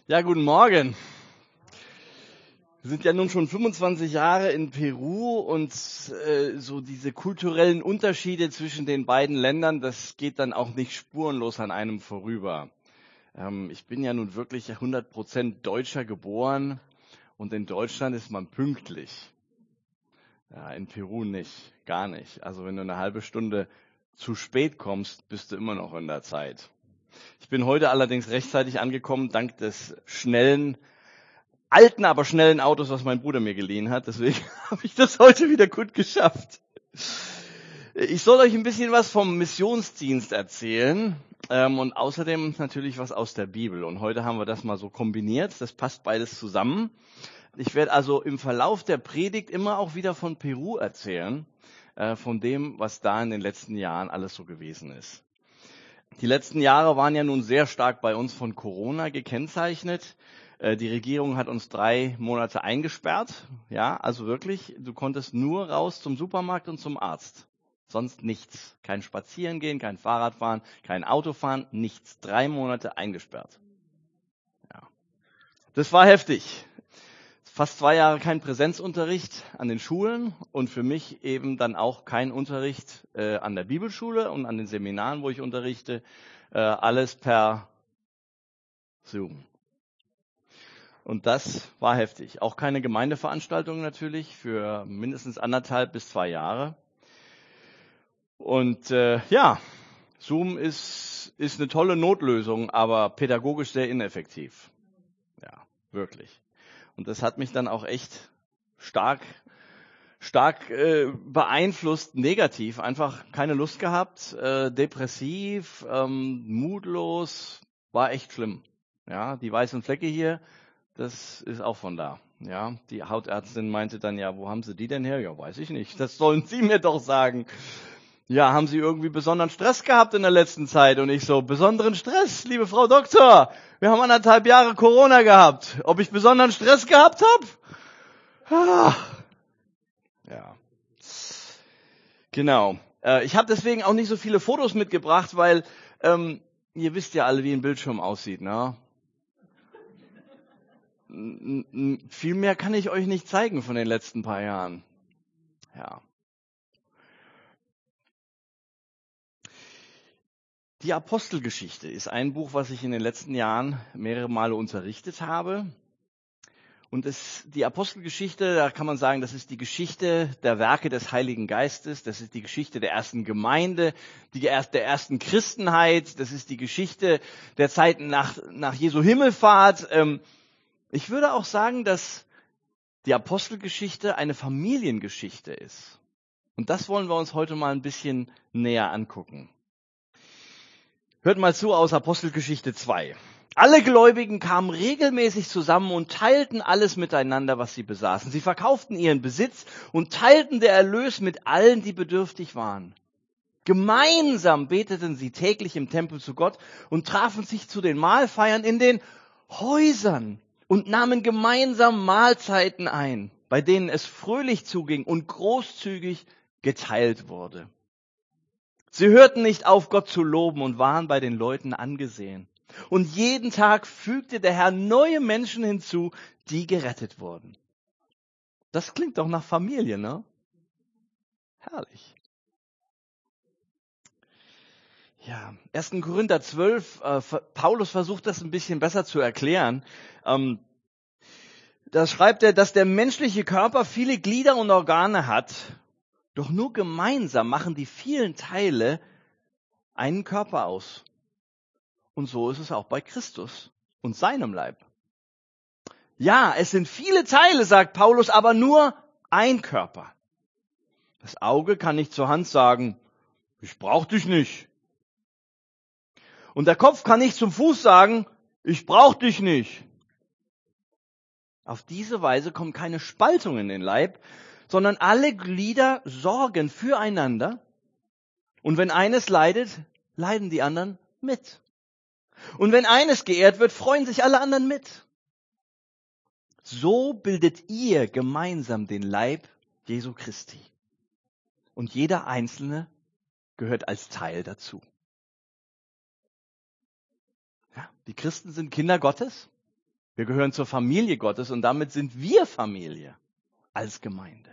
Ja, guten Morgen. Wir sind ja nun schon 25 Jahre in Peru und so diese kulturellen Unterschiede zwischen den beiden Ländern, das geht dann auch nicht spurenlos an einem vorüber. Ich bin ja nun wirklich 100% Deutscher geboren und in Deutschland ist man pünktlich. Ja, in Peru nicht, gar nicht. Also wenn du eine halbe Stunde zu spät kommst, bist du immer noch in der Zeit. Ich bin heute allerdings rechtzeitig angekommen, dank des alten, aber schnellen Autos, was mein Bruder mir geliehen hat. Deswegen habe ich das heute wieder gut geschafft. Ich soll euch ein bisschen was vom Missionsdienst erzählen und außerdem natürlich was aus der Bibel. Und heute haben wir das mal so kombiniert. Das passt beides zusammen. Ich werde also im Verlauf der Predigt immer auch wieder von Peru erzählen, von dem, was da in den letzten Jahren alles so gewesen ist. Die letzten Jahre waren ja nun sehr stark bei uns von Corona gekennzeichnet. Die Regierung hat uns 3 Monate eingesperrt. Ja, also wirklich, du konntest nur raus zum Supermarkt und zum Arzt. Sonst nichts. Kein Spazierengehen, kein Fahrradfahren, kein Autofahren, nichts. 3 Monate eingesperrt. Ja. Das war heftig. Fast 2 Jahre kein Präsenzunterricht an den Schulen und für mich eben dann auch kein Unterricht an der Bibelschule und an den Seminaren, wo ich unterrichte. Alles per Zoom. Und das war heftig. Auch keine Gemeindeveranstaltung natürlich für mindestens 1,5 bis 2 Jahre. Und Zoom ist eine tolle Notlösung, aber pädagogisch sehr ineffektiv. Ja, wirklich. Und das hat mich dann auch echt stark beeinflusst, negativ. Einfach keine Lust gehabt, depressiv, mutlos, war echt schlimm. Ja, die weißen Flecke hier, das ist auch von da. Ja, die Hautärztin meinte dann, ja, wo haben Sie die denn her? Ja, weiß ich nicht. Das sollen Sie mir doch sagen. Ja, haben Sie irgendwie besonderen Stress gehabt in der letzten Zeit? Und ich so, besonderen Stress, liebe Frau Doktor. Wir haben 1,5 Jahre Corona gehabt. Ob ich besonderen Stress gehabt habe? Ja, genau. Ich habe deswegen auch nicht so viele Fotos mitgebracht, weil ihr wisst ja alle, wie ein Bildschirm aussieht, ne? Viel mehr kann ich euch nicht zeigen von den letzten paar Jahren. Ja. Die Apostelgeschichte ist ein Buch, was ich in den letzten Jahren mehrere Male unterrichtet habe. Und die Apostelgeschichte, da kann man sagen, das ist die Geschichte der Werke des Heiligen Geistes, das ist die Geschichte der ersten Gemeinde, der ersten Christenheit, das ist die Geschichte der Zeiten nach Jesu Himmelfahrt. Ich würde auch sagen, dass die Apostelgeschichte eine Familiengeschichte ist. Und das wollen wir uns heute mal ein bisschen näher angucken. Hört mal zu aus Apostelgeschichte 2. Alle Gläubigen kamen regelmäßig zusammen und teilten alles miteinander, was sie besaßen. Sie verkauften ihren Besitz und teilten der Erlös mit allen, die bedürftig waren. Gemeinsam beteten sie täglich im Tempel zu Gott und trafen sich zu den Mahlfeiern in den Häusern und nahmen gemeinsam Mahlzeiten ein, bei denen es fröhlich zuging und großzügig geteilt wurde. Sie hörten nicht auf, Gott zu loben und waren bei den Leuten angesehen. Und jeden Tag fügte der Herr neue Menschen hinzu, die gerettet wurden. Das klingt doch nach Familie, ne? Herrlich. Ja, 1. Korinther 12, Paulus versucht das ein bisschen besser zu erklären. Da schreibt er, dass der menschliche Körper viele Glieder und Organe hat, doch nur gemeinsam machen die vielen Teile einen Körper aus. Und so ist es auch bei Christus und seinem Leib. Ja, es sind viele Teile, sagt Paulus, aber nur ein Körper. Das Auge kann nicht zur Hand sagen, ich brauche dich nicht. Und der Kopf kann nicht zum Fuß sagen, ich brauche dich nicht. Auf diese Weise kommt keine Spaltung in den Leib, sondern alle Glieder sorgen füreinander. Und wenn eines leidet, leiden die anderen mit. Und wenn eines geehrt wird, freuen sich alle anderen mit. So bildet ihr gemeinsam den Leib Jesu Christi. Und jeder Einzelne gehört als Teil dazu. Ja, die Christen sind Kinder Gottes. Wir gehören zur Familie Gottes und damit sind wir Familie als Gemeinde.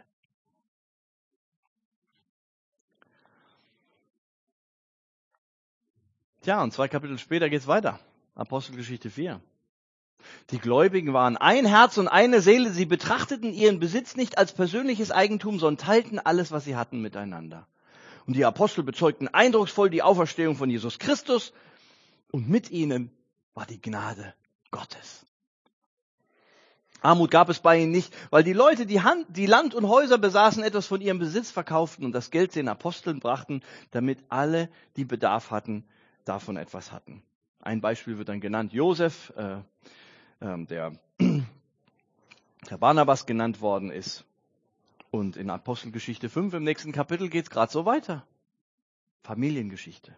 Tja, und 2 Kapitel später geht's weiter. Apostelgeschichte 4. Die Gläubigen waren ein Herz und eine Seele. Sie betrachteten ihren Besitz nicht als persönliches Eigentum, sondern teilten alles, was sie hatten, miteinander. Und die Apostel bezeugten eindrucksvoll die Auferstehung von Jesus Christus. Und mit ihnen war die Gnade Gottes. Armut gab es bei ihnen nicht, weil die Leute, die Land und Häuser besaßen, etwas von ihrem Besitz verkauften und das Geld den Aposteln brachten, damit alle, die Bedarf hatten, davon etwas hatten. Ein Beispiel wird dann genannt. Josef, der Barnabas genannt worden ist. Und in Apostelgeschichte 5 im nächsten Kapitel geht es gerade so weiter. Familiengeschichte.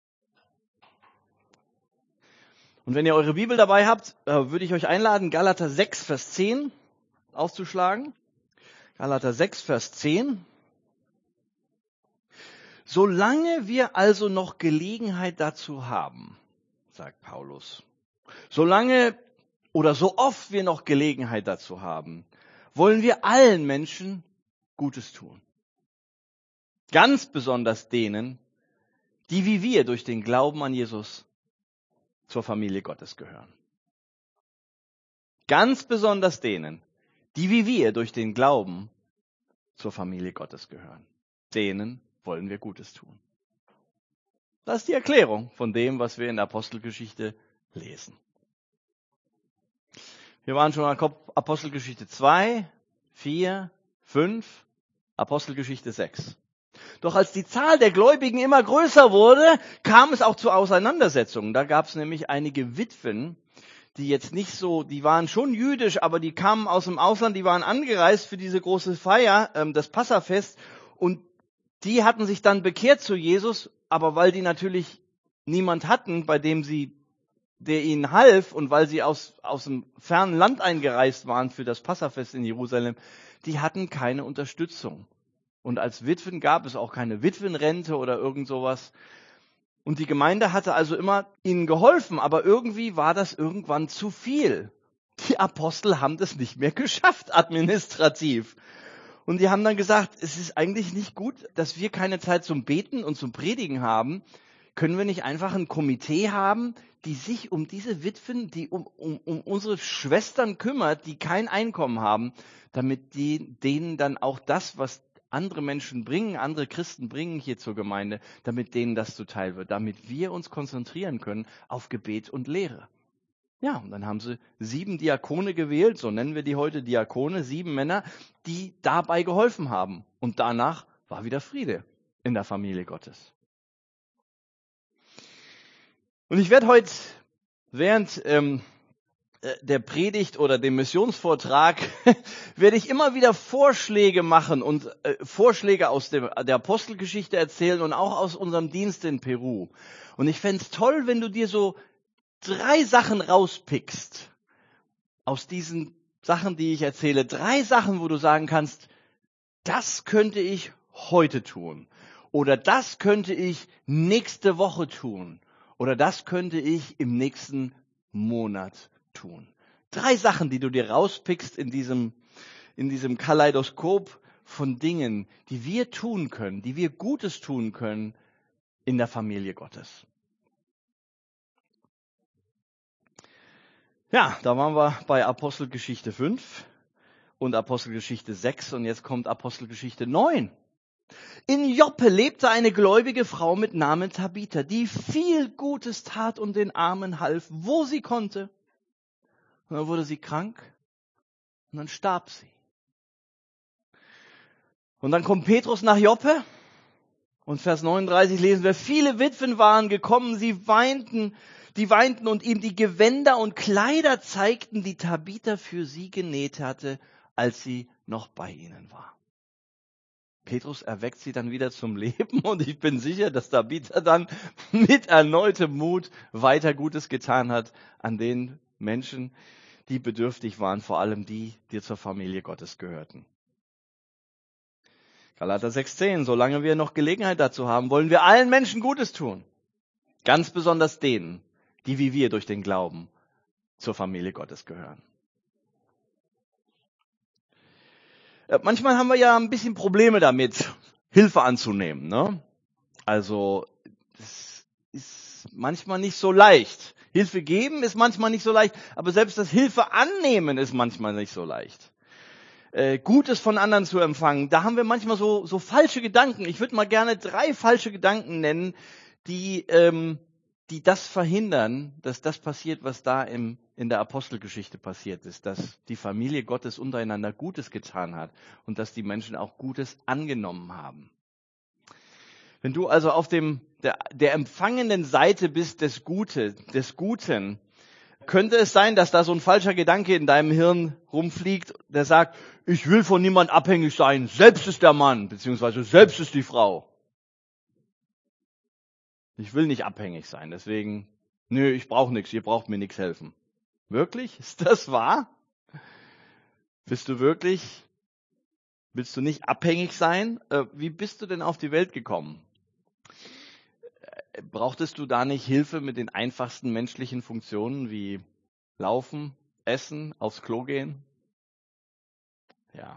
Und wenn ihr eure Bibel dabei habt, würde ich euch einladen, Galater 6, Vers 10 aufzuschlagen. Galater 6, Vers 10. Solange wir also noch Gelegenheit dazu haben, sagt Paulus, solange oder so oft wir noch Gelegenheit dazu haben, wollen wir allen Menschen Gutes tun. Ganz besonders denen, die wie wir durch den Glauben an Jesus zur Familie Gottes gehören. Ganz besonders denen, die wie wir durch den Glauben zur Familie Gottes gehören. Denen wollen wir Gutes tun. Das ist die Erklärung von dem, was wir in der Apostelgeschichte lesen. Wir waren schon an Apostelgeschichte 2, 4, 5, Apostelgeschichte 6. Doch als die Zahl der Gläubigen immer größer wurde, kam es auch zu Auseinandersetzungen. Da gab es nämlich einige Witwen, die jetzt nicht so, die waren schon jüdisch, aber die kamen aus dem Ausland, die waren angereist für diese große Feier, das Passafest, und die hatten sich dann bekehrt zu Jesus, aber weil die natürlich niemand hatten, der ihnen half, und weil sie aus dem fernen Land eingereist waren für das Passafest in Jerusalem, die hatten keine Unterstützung. Und als Witwen gab es auch keine Witwenrente oder irgend sowas. Und die Gemeinde hatte also immer ihnen geholfen, aber irgendwie war das irgendwann zu viel. Die Apostel haben das nicht mehr geschafft, administrativ. Und die haben dann gesagt, es ist eigentlich nicht gut, dass wir keine Zeit zum Beten und zum Predigen haben. Können wir nicht einfach ein Komitee haben, die sich um diese Witwen, die um unsere Schwestern kümmert, die kein Einkommen haben, damit denen dann auch das, was andere Menschen bringen, andere Christen bringen hier zur Gemeinde, damit denen das zuteil wird, damit wir uns konzentrieren können auf Gebet und Lehre. Ja, und dann haben sie 7 Diakone gewählt, so nennen wir die heute Diakone, 7 Männer, die dabei geholfen haben. Und danach war wieder Friede in der Familie Gottes. Und ich werde heute während der Predigt oder dem Missionsvortrag werde ich immer wieder Vorschläge machen und Vorschläge aus der Apostelgeschichte erzählen und auch aus unserem Dienst in Peru. Und ich fände es toll, wenn du dir so 3 Sachen rauspickst aus diesen Sachen, die ich erzähle. 3 Sachen, wo du sagen kannst, das könnte ich heute tun. Oder das könnte ich nächste Woche tun. Oder das könnte ich im nächsten Monat tun. 3 Sachen, die du dir rauspickst in diesem Kaleidoskop von Dingen, die wir tun können, die wir Gutes tun können in der Familie Gottes. Ja, da waren wir bei Apostelgeschichte 5 und Apostelgeschichte 6 und jetzt kommt Apostelgeschichte 9. In Joppe lebte eine gläubige Frau mit Namen Tabitha, die viel Gutes tat und den Armen half, wo sie konnte. Und dann wurde sie krank und dann starb sie. Und dann kommt Petrus nach Joppe und Vers 39 lesen wir, viele Witwen waren gekommen, die weinten und ihm die Gewänder und Kleider zeigten, die Tabitha für sie genäht hatte, als sie noch bei ihnen war. Petrus erweckt sie dann wieder zum Leben und ich bin sicher, dass Tabitha dann mit erneutem Mut weiter Gutes getan hat an den Menschen, die bedürftig waren, vor allem die zur Familie Gottes gehörten. Galater 6,10, solange wir noch Gelegenheit dazu haben, wollen wir allen Menschen Gutes tun. Ganz besonders denen, die wie wir durch den Glauben zur Familie Gottes gehören. Manchmal haben wir ja ein bisschen Probleme damit, Hilfe anzunehmen, ne? Also, das ist manchmal nicht so leicht. Hilfe geben ist manchmal nicht so leicht, aber selbst das Hilfe annehmen ist manchmal nicht so leicht. Gutes von anderen zu empfangen, da haben wir manchmal so falsche Gedanken. Ich würde mal gerne 3 falsche Gedanken nennen, die das verhindern, dass das passiert, was da in der Apostelgeschichte passiert ist, dass die Familie Gottes untereinander Gutes getan hat und dass die Menschen auch Gutes angenommen haben. Wenn du also auf der empfangenden Seite bist des Guten, könnte es sein, dass da so ein falscher Gedanke in deinem Hirn rumfliegt, der sagt, ich will von niemand abhängig sein, selbst ist der Mann, beziehungsweise selbst ist die Frau. Ich will nicht abhängig sein, deswegen, ich brauche nichts, ihr braucht mir nichts helfen. Wirklich? Ist das wahr? Willst du nicht abhängig sein? Wie bist du denn auf die Welt gekommen? Brauchtest du da nicht Hilfe mit den einfachsten menschlichen Funktionen wie Laufen, Essen, aufs Klo gehen? Ja.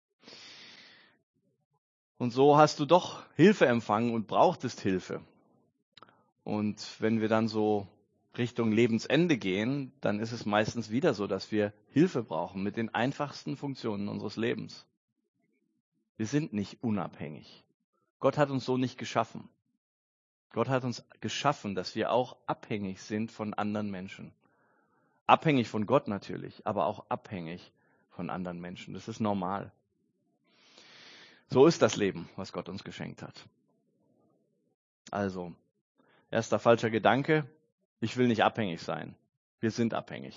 Und so hast du doch Hilfe empfangen und brauchtest Hilfe. Und wenn wir dann so Richtung Lebensende gehen, dann ist es meistens wieder so, dass wir Hilfe brauchen mit den einfachsten Funktionen unseres Lebens. Wir sind nicht unabhängig. Gott hat uns so nicht geschaffen. Gott hat uns geschaffen, dass wir auch abhängig sind von anderen Menschen. Abhängig von Gott natürlich, aber auch abhängig von anderen Menschen. Das ist normal. So ist das Leben, was Gott uns geschenkt hat. Also, erster falscher Gedanke, ich will nicht abhängig sein. Wir sind abhängig.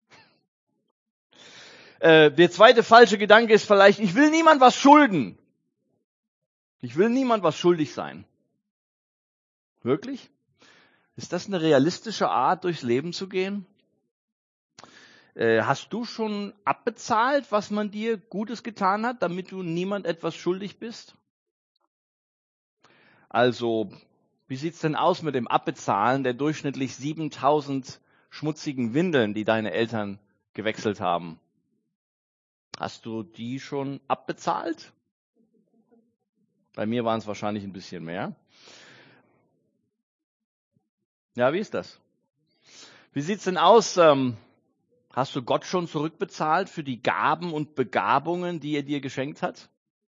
Der zweite falsche Gedanke ist vielleicht, ich will niemand was schulden. Ich will niemand was schuldig sein. Wirklich? Ist das eine realistische Art, durchs Leben zu gehen? Hast du schon abbezahlt, was man dir Gutes getan hat, damit du niemand etwas schuldig bist? Also, wie sieht's denn aus mit dem Abbezahlen der durchschnittlich 7.000 schmutzigen Windeln, die deine Eltern gewechselt haben? Hast du die schon abbezahlt? Bei mir waren es wahrscheinlich ein bisschen mehr. Ja, wie ist das? Wie sieht's denn aus? Hast du Gott schon zurückbezahlt für die Gaben und Begabungen, die er dir geschenkt hat?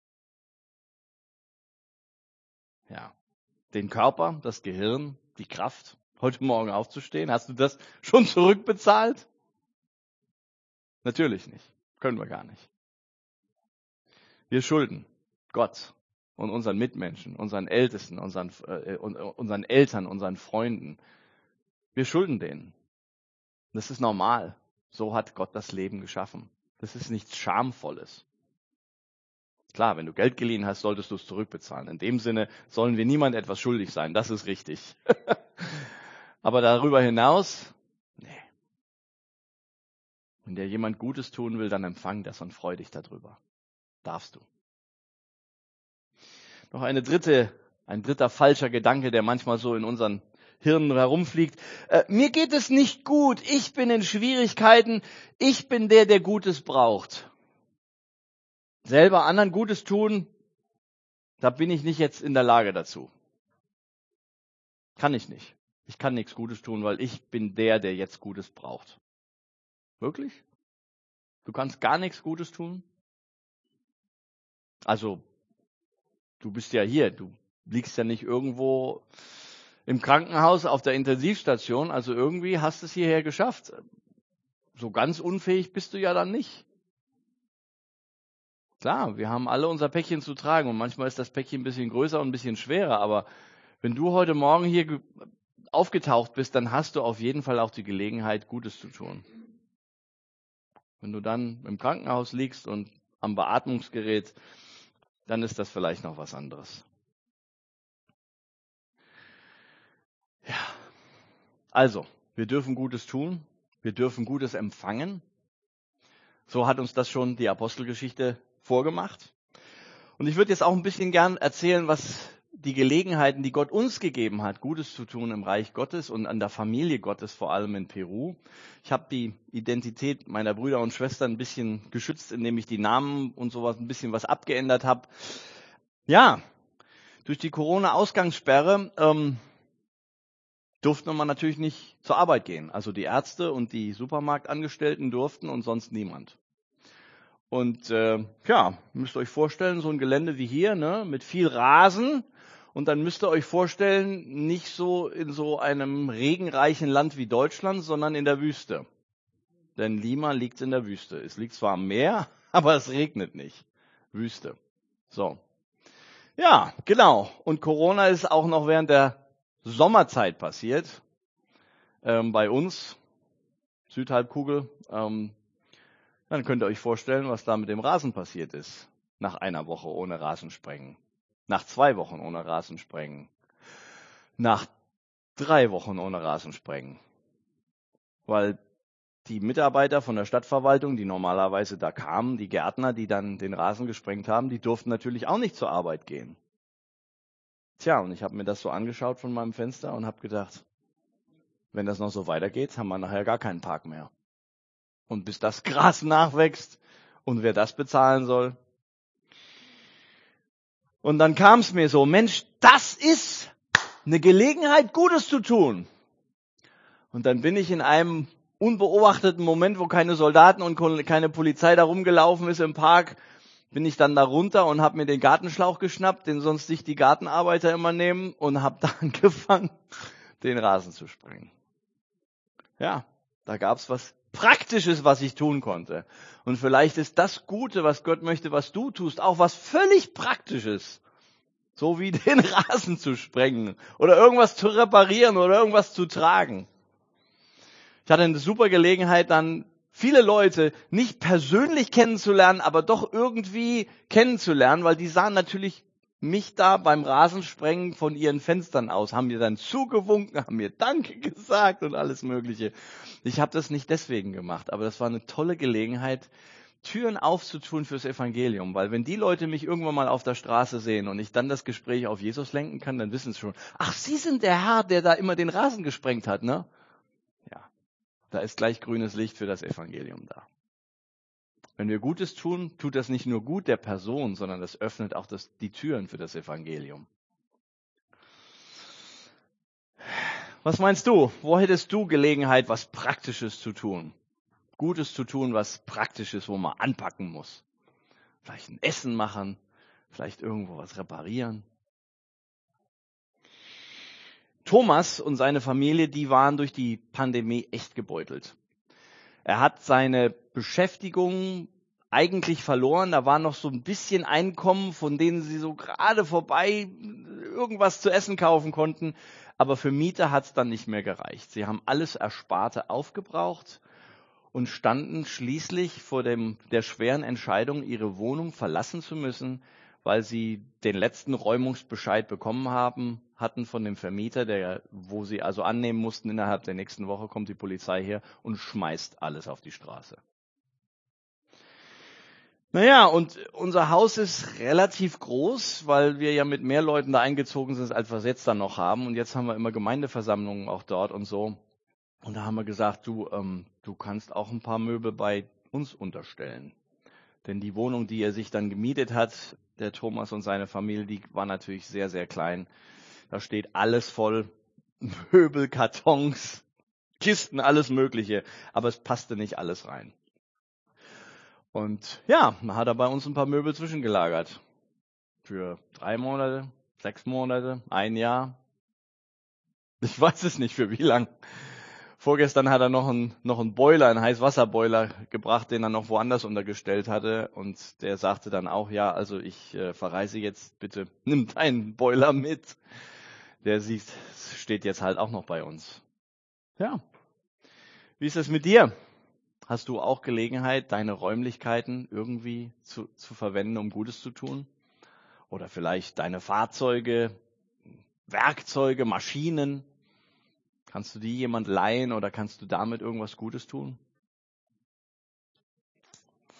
Ja. Den Körper, das Gehirn, die Kraft, heute Morgen aufzustehen. Hast du das schon zurückbezahlt? Natürlich nicht. Können wir gar nicht. Wir schulden Gott und unseren Mitmenschen, unseren Ältesten, unseren Eltern, unseren Freunden. Wir schulden denen. Das ist normal. So hat Gott das Leben geschaffen. Das ist nichts Schamvolles. Klar, wenn du Geld geliehen hast, solltest du es zurückbezahlen. In dem Sinne sollen wir niemand etwas schuldig sein. Das ist richtig. Aber darüber hinaus, nee. Wenn dir jemand Gutes tun will, dann empfang das und freu dich darüber. Darfst du. Noch ein dritter falscher Gedanke, der manchmal so in unseren Hirnen herumfliegt. Mir geht es nicht gut. Ich bin in Schwierigkeiten. Ich bin der Gutes braucht. Selber anderen Gutes tun, da bin ich nicht jetzt in der Lage dazu. Kann ich nicht. Ich kann nichts Gutes tun, weil ich bin der jetzt Gutes braucht. Wirklich? Du kannst gar nichts Gutes tun? Also, du bist ja hier. Du liegst ja nicht irgendwo im Krankenhaus auf der Intensivstation. Also irgendwie hast du es hierher geschafft. So ganz unfähig bist du ja dann nicht. Klar, wir haben alle unser Päckchen zu tragen und manchmal ist das Päckchen ein bisschen größer und ein bisschen schwerer, aber wenn du heute Morgen hier aufgetaucht bist, dann hast du auf jeden Fall auch die Gelegenheit, Gutes zu tun. Wenn du dann im Krankenhaus liegst und am Beatmungsgerät, dann ist das vielleicht noch was anderes. Ja, also, wir dürfen Gutes tun, wir dürfen Gutes empfangen. So hat uns das schon die Apostelgeschichte vorgemacht. Und ich würde jetzt auch ein bisschen gern erzählen, was die Gelegenheiten, die Gott uns gegeben hat, Gutes zu tun im Reich Gottes und an der Familie Gottes, vor allem in Peru. Ich habe die Identität meiner Brüder und Schwestern ein bisschen geschützt, indem ich die Namen und sowas ein bisschen was abgeändert habe. Ja, durch die Corona-Ausgangssperre durfte man natürlich nicht zur Arbeit gehen. Also die Ärzte und die Supermarktangestellten durften und sonst niemand. Und müsst ihr euch vorstellen, so ein Gelände wie hier, ne, mit viel Rasen. Und dann müsst ihr euch vorstellen, nicht so in so einem regenreichen Land wie Deutschland, sondern in der Wüste. Denn Lima liegt in der Wüste. Es liegt zwar am Meer, aber es regnet nicht. Wüste. So. Ja, genau. Und Corona ist auch noch während der Sommerzeit passiert. Bei uns, Südhalbkugel. Dann könnt ihr euch vorstellen, was da mit dem Rasen passiert ist. Nach einer Woche ohne Rasensprengen. Nach 2 Wochen ohne Rasensprengen. Nach 3 Wochen ohne Rasensprengen. Weil die Mitarbeiter von der Stadtverwaltung, die normalerweise da kamen, die Gärtner, die dann den Rasen gesprengt haben, die durften natürlich auch nicht zur Arbeit gehen. Tja, und ich habe mir das so angeschaut von meinem Fenster und habe gedacht, wenn das noch so weitergeht, haben wir nachher gar keinen Park mehr. Und bis das Gras nachwächst und wer das bezahlen soll. Und dann kam es mir so, Mensch, das ist eine Gelegenheit, Gutes zu tun. Und dann bin ich in einem unbeobachteten Moment, wo keine Soldaten und keine Polizei da rumgelaufen ist im Park, bin ich dann da runter und habe mir den Gartenschlauch geschnappt, den sonst sich die Gartenarbeiter immer nehmen, und habe da angefangen, den Rasen zu sprengen. Ja, da gab's was Praktisches, was ich tun konnte. Und vielleicht ist das Gute, was Gott möchte, was du tust, auch was völlig Praktisches. So wie den Rasen zu sprengen oder irgendwas zu reparieren oder irgendwas zu tragen. Ich hatte eine super Gelegenheit, dann viele Leute nicht persönlich kennenzulernen, aber doch irgendwie kennenzulernen, weil die sahen natürlich mich da beim Rasensprengen von ihren Fenstern aus, haben mir dann zugewunken, haben mir Danke gesagt und alles Mögliche. Ich habe das nicht deswegen gemacht, aber das war eine tolle Gelegenheit, Türen aufzutun fürs Evangelium, weil wenn die Leute mich irgendwann mal auf der Straße sehen und ich dann das Gespräch auf Jesus lenken kann, dann wissen sie schon, ach, Sie sind der Herr, der da immer den Rasen gesprengt hat, ne? Ja, da ist gleich grünes Licht für das Evangelium da. Wenn wir Gutes tun, tut das nicht nur gut der Person, sondern das öffnet auch die Türen für das Evangelium. Was meinst du? Wo hättest du Gelegenheit, was Praktisches zu tun? Gutes zu tun, was Praktisches, wo man anpacken muss. Vielleicht ein Essen machen, vielleicht irgendwo was reparieren. Thomas und seine Familie, die waren durch die Pandemie echt gebeutelt. Er hat seine Beschäftigung eigentlich verloren. Da war noch so ein bisschen Einkommen, von denen sie so gerade vorbei irgendwas zu essen kaufen konnten. Aber für Miete hat es dann nicht mehr gereicht. Sie haben alles Ersparte aufgebraucht und standen schließlich vor der schweren Entscheidung, ihre Wohnung verlassen zu müssen, weil sie den letzten Räumungsbescheid bekommen hatten von dem Vermieter, wo sie also annehmen mussten, innerhalb der nächsten Woche kommt die Polizei her und schmeißt alles auf die Straße. Naja, und unser Haus ist relativ groß, weil wir ja mit mehr Leuten da eingezogen sind, als wir es jetzt dann noch haben. Und jetzt haben wir immer Gemeindeversammlungen auch dort und so. Und da haben wir gesagt, du kannst auch ein paar Möbel bei uns unterstellen. Denn die Wohnung, die er sich dann gemietet hat, der Thomas und seine Familie, die war natürlich sehr, sehr klein. Da steht alles voll, Möbel, Kartons, Kisten, alles Mögliche. Aber es passte nicht alles rein. Und ja, dann hat er bei uns ein paar Möbel zwischengelagert. Für 3 Monate, 6 Monate, 1 Jahr. Ich weiß es nicht für wie lang. Vorgestern hat er noch einen Boiler, einen Heißwasserboiler gebracht, den er noch woanders untergestellt hatte. Und der sagte dann auch, ja, also ich verreise jetzt, bitte nimm deinen Boiler mit. Der steht jetzt halt auch noch bei uns. Ja. Wie ist es mit dir? Hast du auch Gelegenheit, deine Räumlichkeiten irgendwie zu verwenden, um Gutes zu tun? Oder vielleicht deine Fahrzeuge, Werkzeuge, Maschinen? Kannst du die jemand leihen oder kannst du damit irgendwas Gutes tun?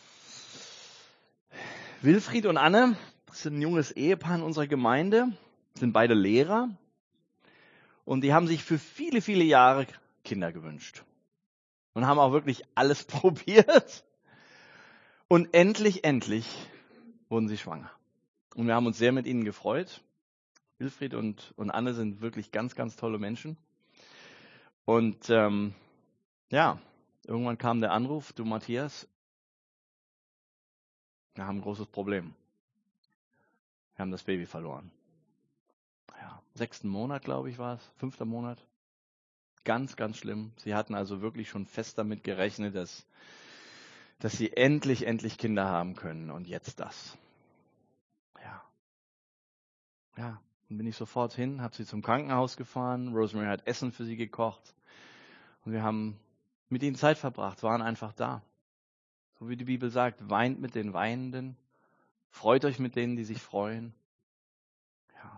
Wilfried und Anne sind ein junges Ehepaar in unserer Gemeinde. sind beide Lehrer und die haben sich für viele, viele Jahre Kinder gewünscht und haben auch wirklich alles probiert. Und endlich wurden sie schwanger. Und wir haben uns sehr mit ihnen gefreut. Wilfried und Anne sind wirklich ganz, ganz tolle Menschen. Und ja, irgendwann kam der Anruf, du Matthias, wir haben ein großes Problem. Wir haben das Baby verloren. Ja, 6. Monat, glaube ich, war es, 5. Monat. Ganz, ganz schlimm. Sie hatten also wirklich schon fest damit gerechnet, dass sie endlich Kinder haben können. Und jetzt das. Ja, dann bin ich sofort hin, habe sie zum Krankenhaus gefahren. Rosemary hat Essen für sie gekocht. Und wir haben mit ihnen Zeit verbracht, waren einfach da. So wie die Bibel sagt, weint mit den Weinenden, freut euch mit denen, die sich freuen. Ja.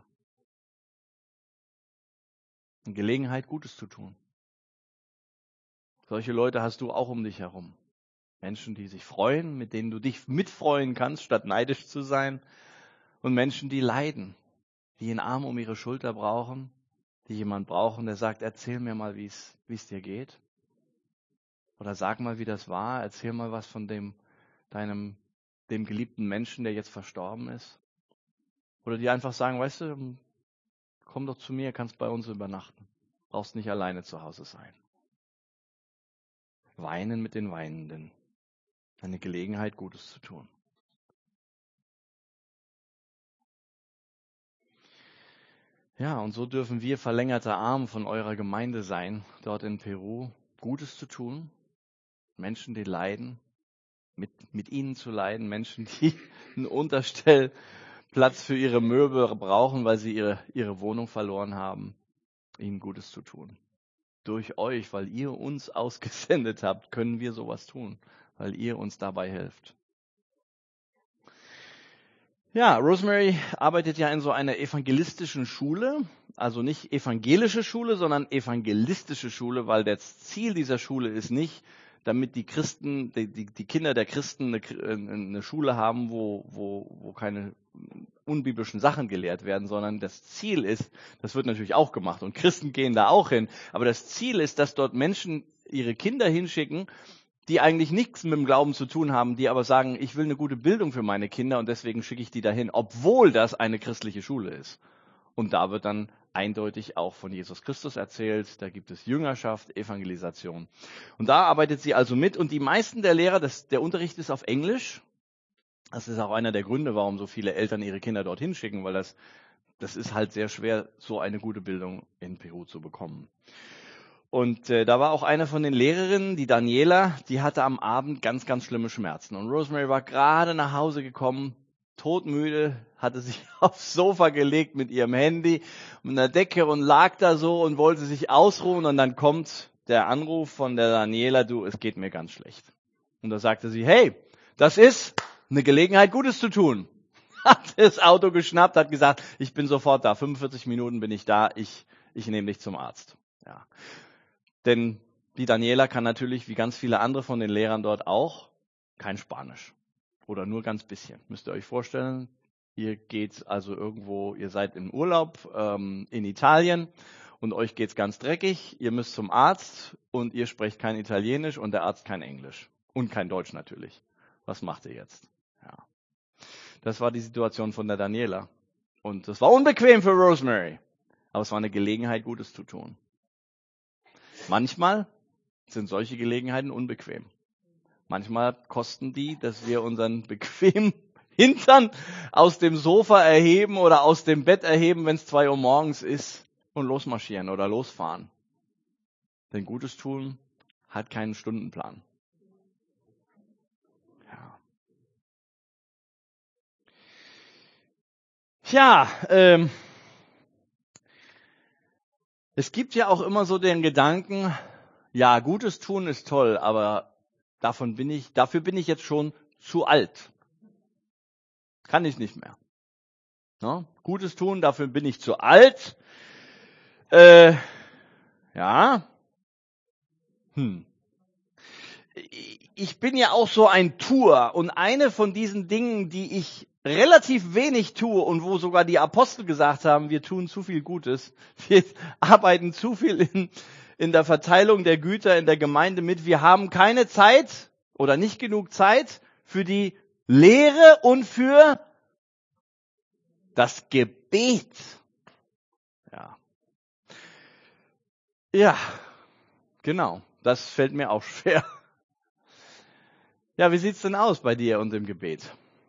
Eine Gelegenheit, Gutes zu tun. Solche Leute hast du auch um dich herum. Menschen, die sich freuen, mit denen du dich mitfreuen kannst, statt neidisch zu sein. Und Menschen, die leiden, die einen Arm um ihre Schulter brauchen, die jemand brauchen, der sagt, erzähl mir mal, wie es dir geht. Oder sag mal, wie das war. Erzähl mal was von dem geliebten Menschen, der jetzt verstorben ist. Oder die einfach sagen, weißt du, komm doch zu mir, kannst bei uns übernachten. Brauchst nicht alleine zu Hause sein. Weinen mit den Weinenden. Eine Gelegenheit, Gutes zu tun. Ja, und so dürfen wir verlängerter Arm von eurer Gemeinde sein, dort in Peru, Gutes zu tun. Menschen, die leiden, mit ihnen zu leiden. Menschen, die einen Unterstellplatz für ihre Möbel brauchen, weil sie ihre Wohnung verloren haben. Ihnen Gutes zu tun. Durch euch, weil ihr uns ausgesendet habt, können wir sowas tun, weil ihr uns dabei helft. Ja, Rosemary arbeitet ja in so einer evangelistischen Schule, also nicht evangelische Schule, sondern evangelistische Schule, weil das Ziel dieser Schule ist nicht, damit die Christen, die Kinder der Christen eine Schule haben, wo keine unbiblischen Sachen gelehrt werden, sondern das Ziel ist, das wird natürlich auch gemacht und Christen gehen da auch hin, aber das Ziel ist, dass dort Menschen ihre Kinder hinschicken, die eigentlich nichts mit dem Glauben zu tun haben, die aber sagen, ich will eine gute Bildung für meine Kinder und deswegen schicke ich die dahin, obwohl das eine christliche Schule ist. Und da wird dann eindeutig auch von Jesus Christus erzählt, da gibt es Jüngerschaft, Evangelisation. Und da arbeitet sie also mit und die meisten der Lehrer, der Unterricht ist auf Englisch. Das ist auch einer der Gründe, warum so viele Eltern ihre Kinder dorthin schicken, weil das ist halt sehr schwer, so eine gute Bildung in Peru zu bekommen. Und da war auch eine von den Lehrerinnen, die Daniela, die hatte am Abend ganz, ganz schlimme Schmerzen. Und Rosemary war gerade nach Hause gekommen, todmüde, hatte sich aufs Sofa gelegt mit ihrem Handy und einer Decke und lag da so und wollte sich ausruhen. Und dann kommt der Anruf von der Daniela, du, es geht mir ganz schlecht. Und da sagte sie, hey, das ist eine Gelegenheit, Gutes zu tun. Hat das Auto geschnappt, hat gesagt, ich bin sofort da, 45 Minuten bin ich da, ich nehme dich zum Arzt. Ja. Denn die Daniela kann natürlich, wie ganz viele andere von den Lehrern dort auch, kein Spanisch. Oder nur ganz bisschen. Müsst ihr euch vorstellen, ihr geht also irgendwo, ihr seid im Urlaub in Italien und euch geht's ganz dreckig. Ihr müsst zum Arzt und ihr sprecht kein Italienisch und der Arzt kein Englisch. Und kein Deutsch natürlich. Was macht ihr jetzt? Ja. Das war die Situation von der Daniela. Und das war unbequem für Rosemary. Aber es war eine Gelegenheit, Gutes zu tun. Manchmal sind solche Gelegenheiten unbequem. Manchmal kosten die, dass wir unseren bequemen Hintern aus dem Sofa erheben oder aus dem Bett erheben, wenn es 2 Uhr morgens ist und losmarschieren oder losfahren. Denn Gutes tun hat keinen Stundenplan. Ja. Tja, es gibt ja auch immer so den Gedanken, ja, Gutes tun ist toll, aber dafür bin ich jetzt schon zu alt. Kann ich nicht mehr. Ja, Gutes tun, dafür bin ich zu alt. Ja. Ich bin ja auch so ein Tuer und eine von diesen Dingen, die ich relativ wenig tue und wo sogar die Apostel gesagt haben, wir tun zu viel Gutes, wir arbeiten zu viel in der Verteilung der Güter in der Gemeinde mit, wir haben keine Zeit oder nicht genug Zeit für die Lehre und für das Gebet. Ja, genau, das fällt mir auch schwer. Ja, wie sieht's denn aus bei dir und im Gebet?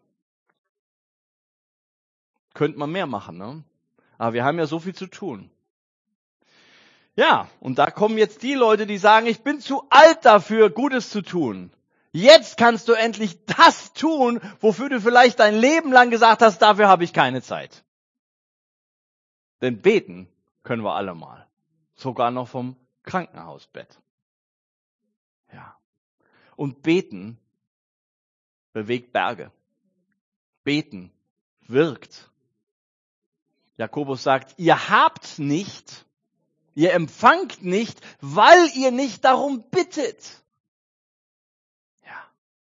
Könnte man mehr machen, ne? Aber wir haben ja so viel zu tun. Ja, und da kommen jetzt die Leute, die sagen, ich bin zu alt dafür, Gutes zu tun. Jetzt kannst du endlich das tun, wofür du vielleicht dein Leben lang gesagt hast, dafür habe ich keine Zeit. Denn beten können wir alle mal. Sogar noch vom Krankenhausbett. Ja. Und beten bewegt Berge. Beten wirkt. Jakobus sagt, ihr habt nicht, ihr empfangt nicht, weil ihr nicht darum bittet. Ja.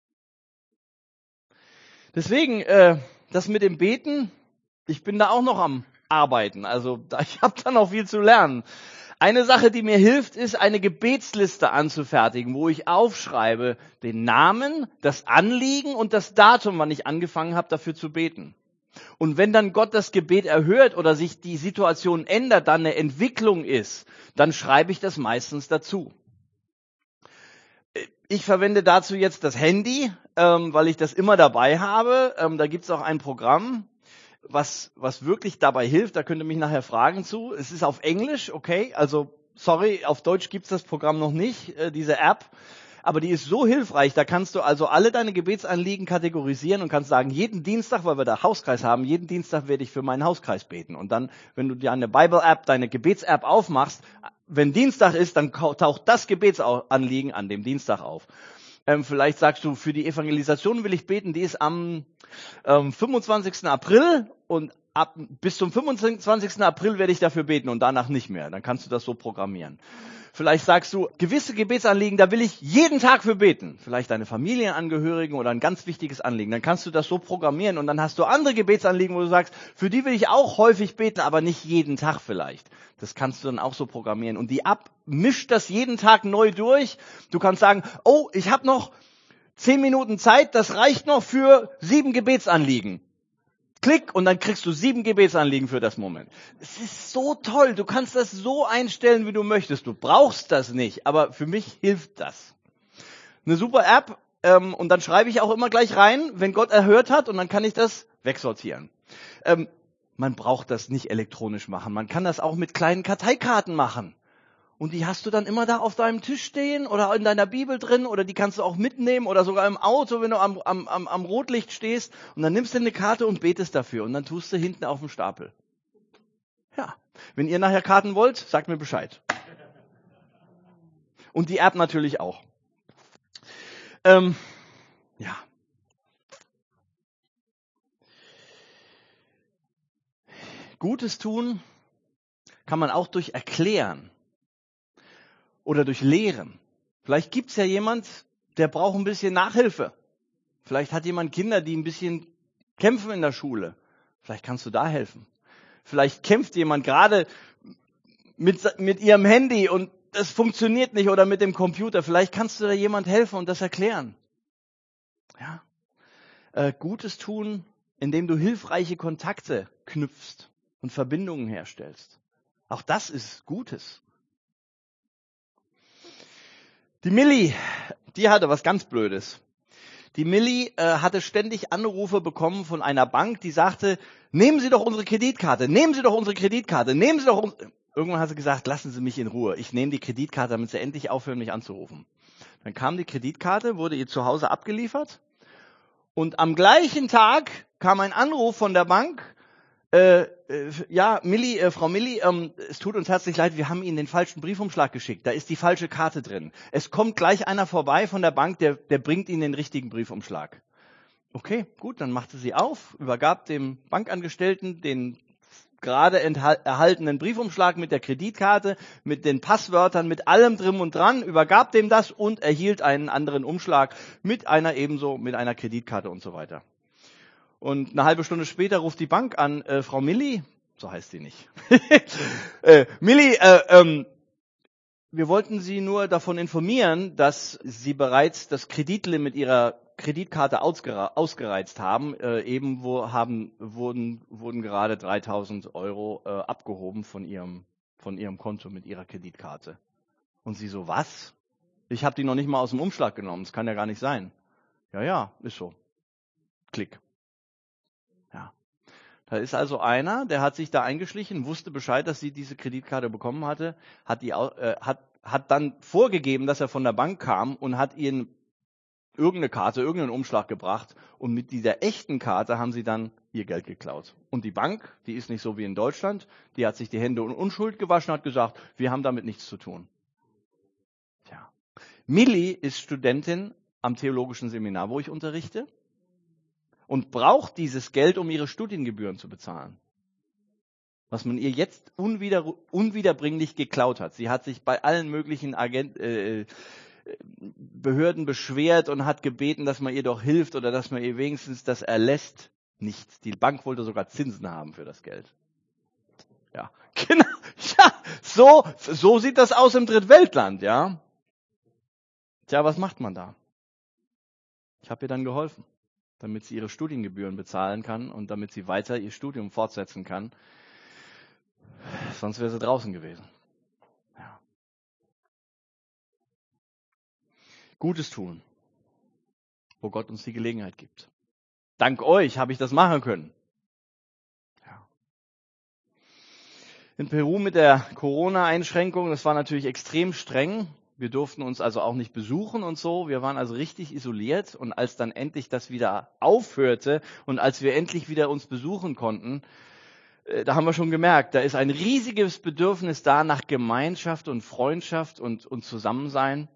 Deswegen, das mit dem Beten, ich bin da auch noch am Arbeiten. Also ich habe da noch viel zu lernen. Eine Sache, die mir hilft, ist, eine Gebetsliste anzufertigen, wo ich aufschreibe den Namen, das Anliegen und das Datum, wann ich angefangen habe, dafür zu beten. Und wenn dann Gott das Gebet erhört oder sich die Situation ändert, dann eine Entwicklung ist, dann schreibe ich das meistens dazu. Ich verwende dazu jetzt das Handy, weil ich das immer dabei habe. Da gibt es auch ein Programm, was wirklich dabei hilft. Da könnt ihr mich nachher fragen zu. Es ist auf Englisch, okay, also sorry, auf Deutsch gibt's das Programm noch nicht, diese App. Aber die ist so hilfreich, da kannst du also alle deine Gebetsanliegen kategorisieren und kannst sagen, jeden Dienstag, weil wir da Hauskreis haben, jeden Dienstag werde ich für meinen Hauskreis beten. Und dann, wenn du dir eine Bible-App, deine Gebets-App aufmachst, wenn Dienstag ist, dann taucht das Gebetsanliegen an dem Dienstag auf. Vielleicht sagst du, für die Evangelisation will ich beten, die ist am 25. April und bis zum 25. April werde ich dafür beten und danach nicht mehr. Dann kannst du das so programmieren. Vielleicht sagst du, gewisse Gebetsanliegen, da will ich jeden Tag für beten. Vielleicht deine Familienangehörigen oder ein ganz wichtiges Anliegen. Dann kannst du das so programmieren und dann hast du andere Gebetsanliegen, wo du sagst, für die will ich auch häufig beten, aber nicht jeden Tag vielleicht. Das kannst du dann auch so programmieren. Und die App mischt das jeden Tag neu durch. Du kannst sagen, oh, ich habe noch 10 Minuten Zeit, das reicht noch für 7 Gebetsanliegen. Klick und dann kriegst du 7 Gebetsanliegen für das Moment. Es ist so toll, du kannst das so einstellen, wie du möchtest. Du brauchst das nicht, aber für mich hilft das. Eine super App und dann schreibe ich auch immer gleich rein, wenn Gott erhört hat und dann kann ich das wegsortieren. Man braucht das nicht elektronisch machen, man kann das auch mit kleinen Karteikarten machen. Und die hast du dann immer da auf deinem Tisch stehen oder in deiner Bibel drin oder die kannst du auch mitnehmen oder sogar im Auto, wenn du am Rotlicht stehst. Und dann nimmst du eine Karte und betest dafür und dann tust du hinten auf dem Stapel. Ja, wenn ihr nachher Karten wollt, sagt mir Bescheid. Und die App natürlich auch. Ja. Gutes tun kann man auch durch Erklären. Oder durch Lehren. Vielleicht gibt's ja jemand, der braucht ein bisschen Nachhilfe. Vielleicht hat jemand Kinder, die ein bisschen kämpfen in der Schule. Vielleicht kannst du da helfen. Vielleicht kämpft jemand gerade mit ihrem Handy und es funktioniert nicht oder mit dem Computer. Vielleicht kannst du da jemand helfen und das erklären. Ja. Gutes tun, indem du hilfreiche Kontakte knüpfst und Verbindungen herstellst. Auch das ist Gutes. Die Milli, die hatte was ganz Blödes. Die Milli hatte ständig Anrufe bekommen von einer Bank, die sagte, nehmen Sie doch unsere Kreditkarte, nehmen Sie doch unsere Kreditkarte, nehmen Sie doch Irgendwann hat sie gesagt, lassen Sie mich in Ruhe. Ich nehme die Kreditkarte, damit Sie endlich aufhören, mich anzurufen. Dann kam die Kreditkarte, wurde ihr zu Hause abgeliefert und am gleichen Tag kam ein Anruf von der Bank, Frau Milli, es tut uns herzlich leid, wir haben Ihnen den falschen Briefumschlag geschickt. Da ist die falsche Karte drin. Es kommt gleich einer vorbei von der Bank, der bringt Ihnen den richtigen Briefumschlag. Okay, gut, dann machte sie auf, übergab dem Bankangestellten den gerade erhaltenen Briefumschlag mit der Kreditkarte, mit den Passwörtern, mit allem drin und dran, übergab dem das und erhielt einen anderen Umschlag mit einer Kreditkarte und so weiter. Und eine halbe Stunde später ruft die Bank an, Frau Milli, so heißt sie nicht. Milli, wir wollten Sie nur davon informieren, dass Sie bereits das Kreditlimit Ihrer Kreditkarte ausgereizt haben. Wurden gerade 3.000 € abgehoben von Ihrem Konto mit Ihrer Kreditkarte. Und sie so, was? Ich habe die noch nicht mal aus dem Umschlag genommen. Das kann ja gar nicht sein. Ja, ist so. Klick. Ja. Da ist also einer, der hat sich da eingeschlichen, wusste Bescheid, dass sie diese Kreditkarte bekommen hatte, hat dann vorgegeben, dass er von der Bank kam und hat ihnen irgendeine Karte, irgendeinen Umschlag gebracht und mit dieser echten Karte haben sie dann ihr Geld geklaut. Und die Bank, die ist nicht so wie in Deutschland, die hat sich die Hände in Unschuld gewaschen und hat gesagt, wir haben damit nichts zu tun. Tja. Milli ist Studentin am theologischen Seminar, wo ich unterrichte und braucht dieses Geld, um ihre Studiengebühren zu bezahlen. Was man ihr jetzt unwiederbringlich geklaut hat. Sie hat sich bei allen möglichen Behörden beschwert und hat gebeten, dass man ihr doch hilft oder dass man ihr wenigstens das erlässt. Nichts. Die Bank wollte sogar Zinsen haben für das Geld. Ja, genau. Ja, so sieht das aus im Drittweltland, ja. Tja, was macht man da? Ich habe ihr dann geholfen, damit sie ihre Studiengebühren bezahlen kann und damit sie weiter ihr Studium fortsetzen kann. Sonst wäre sie draußen gewesen. Ja. Gutes tun, wo Gott uns die Gelegenheit gibt. Dank euch habe ich das machen können. Ja. In Peru mit der Corona-Einschränkung, das war natürlich extrem streng. Wir durften uns also auch nicht besuchen und so. Wir waren also richtig isoliert. Und als dann endlich das wieder aufhörte und als wir endlich wieder uns besuchen konnten, da haben wir schon gemerkt, da ist ein riesiges Bedürfnis da nach Gemeinschaft und Freundschaft und Zusammensein.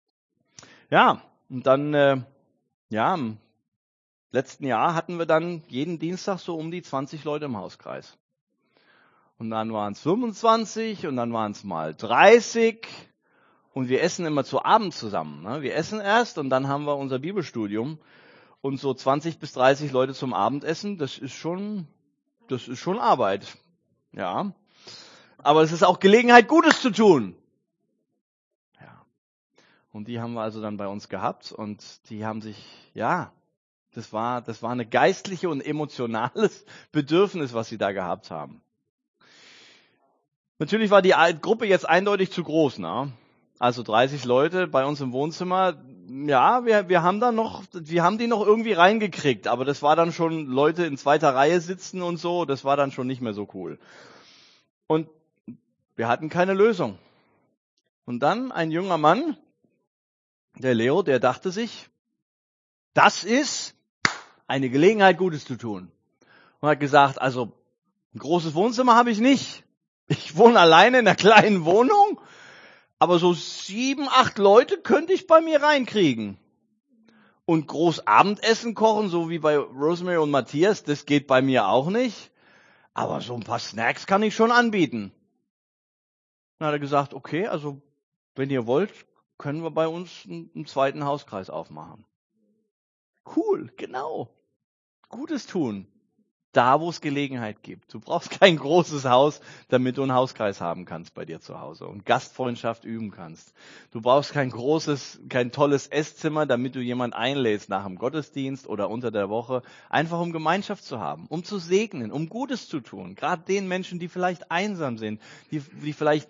Ja, und dann, im letzten Jahr hatten wir dann jeden Dienstag so um die 20 Leute im Hauskreis. Und dann waren es 25 und dann waren es mal 30. Und wir essen immer zu Abend zusammen. Ne? Wir essen erst und dann haben wir unser Bibelstudium. Und so 20 bis 30 Leute zum Abendessen, das ist schon Arbeit. Ja. Aber es ist auch Gelegenheit, Gutes zu tun. Ja. Und die haben wir also dann bei uns gehabt und die haben sich, das war eine geistliche und emotionales Bedürfnis, was sie da gehabt haben. Natürlich war die Gruppe jetzt eindeutig zu groß, ne? Also 30 Leute bei uns im Wohnzimmer. Ja, wir haben die noch irgendwie reingekriegt, aber das war dann schon Leute in zweiter Reihe sitzen und so, das war dann schon nicht mehr so cool. Und wir hatten keine Lösung. Und dann ein junger Mann, der Leo, der dachte sich, das ist eine Gelegenheit, Gutes zu tun. Und hat gesagt, also ein großes Wohnzimmer habe ich nicht. Ich wohne alleine in einer kleinen Wohnung. Aber so 7, 8 Leute könnte ich bei mir reinkriegen. Und groß Abendessen kochen, so wie bei Rosemary und Matthias, das geht bei mir auch nicht. Aber so ein paar Snacks kann ich schon anbieten. Dann hat er gesagt, okay, also wenn ihr wollt, können wir bei uns einen zweiten Hauskreis aufmachen. Cool, genau. Gutes tun. Da, wo es Gelegenheit gibt. Du brauchst kein großes Haus, damit du einen Hauskreis haben kannst bei dir zu Hause und Gastfreundschaft üben kannst. Du brauchst kein tolles Esszimmer, damit du jemand einlädst nach dem Gottesdienst oder unter der Woche, einfach um Gemeinschaft zu haben, um zu segnen, um Gutes zu tun. Gerade den Menschen, die vielleicht einsam sind, die vielleicht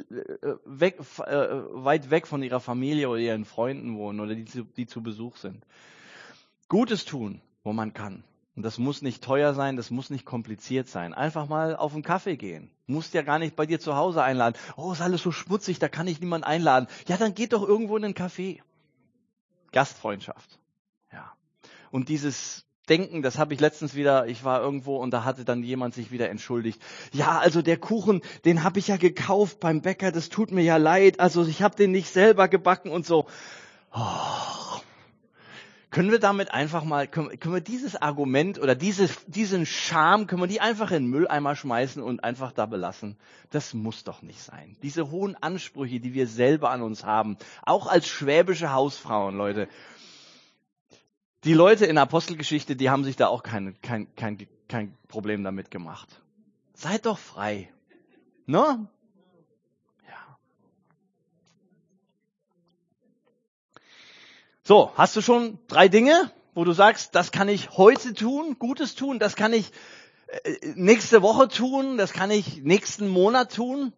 weit weg von ihrer Familie oder ihren Freunden wohnen oder die zu Besuch sind. Gutes tun, wo man kann. Und das muss nicht teuer sein, das muss nicht kompliziert sein. Einfach mal auf einen Kaffee gehen. Musst ja gar nicht bei dir zu Hause einladen. Oh, ist alles so schmutzig, da kann ich niemanden einladen. Ja, dann geht doch irgendwo in einen Café. Gastfreundschaft. Ja. Und dieses Denken, das habe ich letztens wieder, ich war irgendwo und da hatte dann jemand sich wieder entschuldigt. Ja, also der Kuchen, den habe ich ja gekauft beim Bäcker, das tut mir ja leid. Also ich habe den nicht selber gebacken und so. Oh. Können wir damit einfach mal, können wir dieses Argument oder diesen Charme, können wir die einfach in den Mülleimer schmeißen und einfach da belassen? Das muss doch nicht sein. Diese hohen Ansprüche, die wir selber an uns haben, auch als schwäbische Hausfrauen, Leute. Die Leute in Apostelgeschichte, die haben sich da auch kein Problem damit gemacht. Seid doch frei. Ne? Ja. So, hast du schon 3 Dinge, wo du sagst, das kann ich heute tun, Gutes tun, das kann ich nächste Woche tun, das kann ich nächsten Monat tun?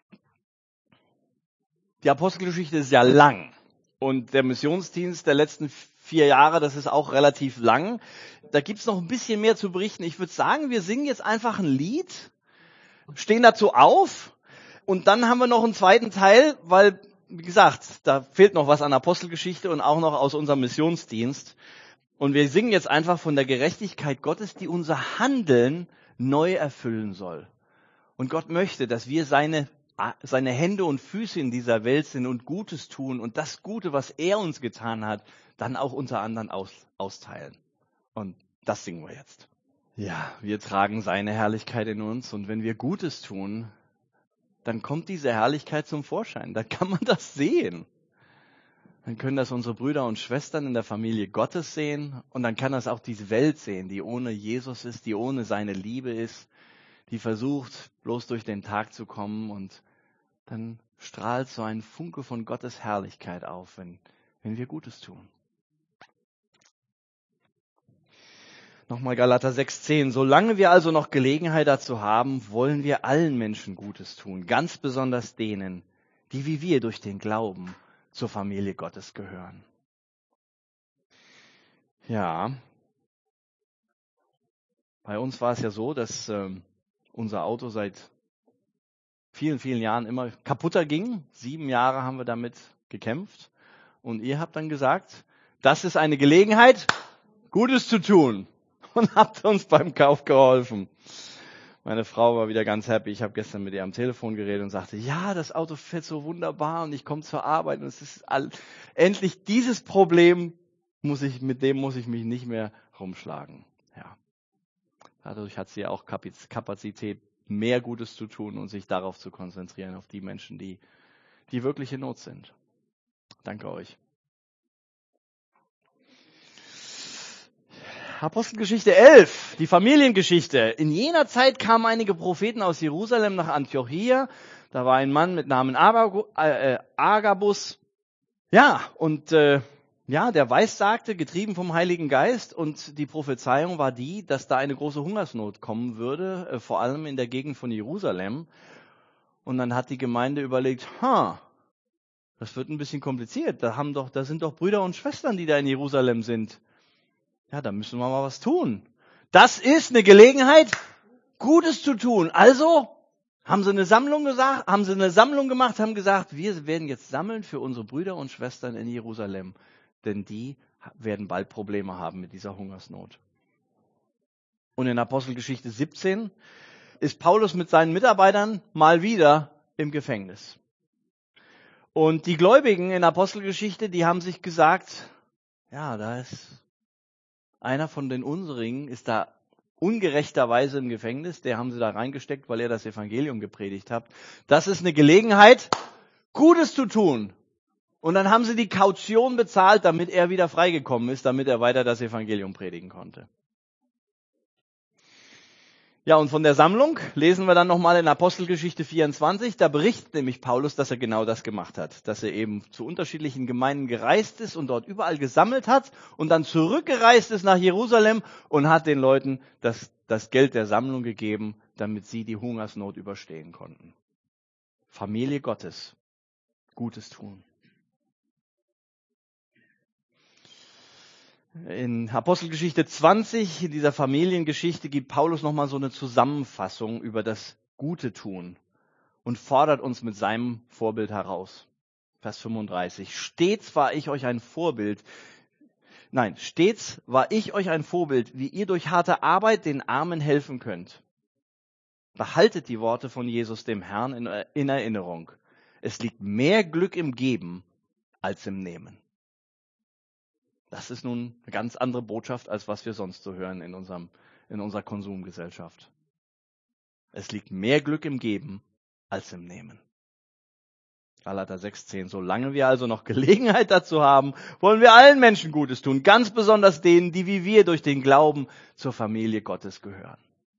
Die Apostelgeschichte ist ja lang. Und der Missionsdienst der letzten 4 Jahre, das ist auch relativ lang. Da gibt's noch ein bisschen mehr zu berichten. Ich würde sagen, wir singen jetzt einfach ein Lied, stehen dazu auf und dann haben wir noch einen zweiten Teil, weil, wie gesagt, da fehlt noch was an Apostelgeschichte und auch noch aus unserem Missionsdienst. Und wir singen jetzt einfach von der Gerechtigkeit Gottes, die unser Handeln neu erfüllen soll. Und Gott möchte, dass wir seine Hände und Füße in dieser Welt sind und Gutes tun und das Gute, was er uns getan hat, dann auch unter anderen austeilen. Und das singen wir jetzt. Ja, wir tragen seine Herrlichkeit in uns und wenn wir Gutes tun, dann kommt diese Herrlichkeit zum Vorschein. Da kann man das sehen. Dann können das unsere Brüder und Schwestern in der Familie Gottes sehen und dann kann das auch diese Welt sehen, die ohne Jesus ist, die ohne seine Liebe ist, die versucht, bloß durch den Tag zu kommen und dann strahlt so ein Funke von Gottes Herrlichkeit auf, wenn wir Gutes tun. Nochmal Galater 6,10. Solange wir also noch Gelegenheit dazu haben, wollen wir allen Menschen Gutes tun, ganz besonders denen, die wie wir durch den Glauben zur Familie Gottes gehören. Ja, bei uns war es ja so, dass unser Auto seit vielen, vielen Jahren immer kaputter ging. 7 Jahre haben wir damit gekämpft. Und ihr habt dann gesagt, das ist eine Gelegenheit, Gutes zu tun. Und habt uns beim Kauf geholfen. Meine Frau war wieder ganz happy. Ich habe gestern mit ihr am Telefon geredet und sagte, ja, das Auto fährt so wunderbar und ich komme zur Arbeit. Und es ist endlich dieses Problem, mit dem muss ich mich nicht mehr rumschlagen. Ja. Dadurch hat sie auch Kapazität, mehr Gutes zu tun und sich darauf zu konzentrieren, auf die Menschen, die wirklich in Not sind. Danke euch. Apostelgeschichte 11, die Familiengeschichte. In jener Zeit kamen einige Propheten aus Jerusalem nach Antiochia. Da war ein Mann mit Namen Agabus. Ja, und der weissagte, getrieben vom Heiligen Geist. Und die Prophezeiung war die, dass da eine große Hungersnot kommen würde, vor allem in der Gegend von Jerusalem. Und dann hat die Gemeinde überlegt, das wird ein bisschen kompliziert. Da sind doch Brüder und Schwestern, die da in Jerusalem sind. Ja, da müssen wir mal was tun. Das ist eine Gelegenheit, Gutes zu tun. Also haben sie eine Sammlung gemacht, haben gesagt, wir werden jetzt sammeln für unsere Brüder und Schwestern in Jerusalem, denn die werden bald Probleme haben mit dieser Hungersnot. Und in Apostelgeschichte 17 ist Paulus mit seinen Mitarbeitern mal wieder im Gefängnis. Und die Gläubigen in Apostelgeschichte, die haben sich gesagt, ja, da ist einer von den unsrigen, ist da ungerechterweise im Gefängnis. Der haben sie da reingesteckt, weil er das Evangelium gepredigt hat. Das ist eine Gelegenheit, Gutes zu tun. Und dann haben sie die Kaution bezahlt, damit er wieder freigekommen ist, damit er weiter das Evangelium predigen konnte. Ja, und von der Sammlung lesen wir dann nochmal in Apostelgeschichte 24. Da berichtet nämlich Paulus, dass er genau das gemacht hat. Dass er eben zu unterschiedlichen Gemeinden gereist ist und dort überall gesammelt hat und dann zurückgereist ist nach Jerusalem und hat den Leuten das Geld der Sammlung gegeben, damit sie die Hungersnot überstehen konnten. Familie Gottes. Gutes tun. In Apostelgeschichte 20, in dieser Familiengeschichte, gibt Paulus nochmal so eine Zusammenfassung über das Gute tun und fordert uns mit seinem Vorbild heraus. Vers 35. Stets war ich euch ein Vorbild, wie ihr durch harte Arbeit den Armen helfen könnt. Behaltet die Worte von Jesus, dem Herrn, in Erinnerung. Es liegt mehr Glück im Geben als im Nehmen. Das ist nun eine ganz andere Botschaft, als was wir sonst so hören in unserer Konsumgesellschaft. Es liegt mehr Glück im Geben als im Nehmen. Galater 6,10. Solange wir also noch Gelegenheit dazu haben, wollen wir allen Menschen Gutes tun, ganz besonders denen, die wie wir durch den Glauben zur Familie Gottes gehören.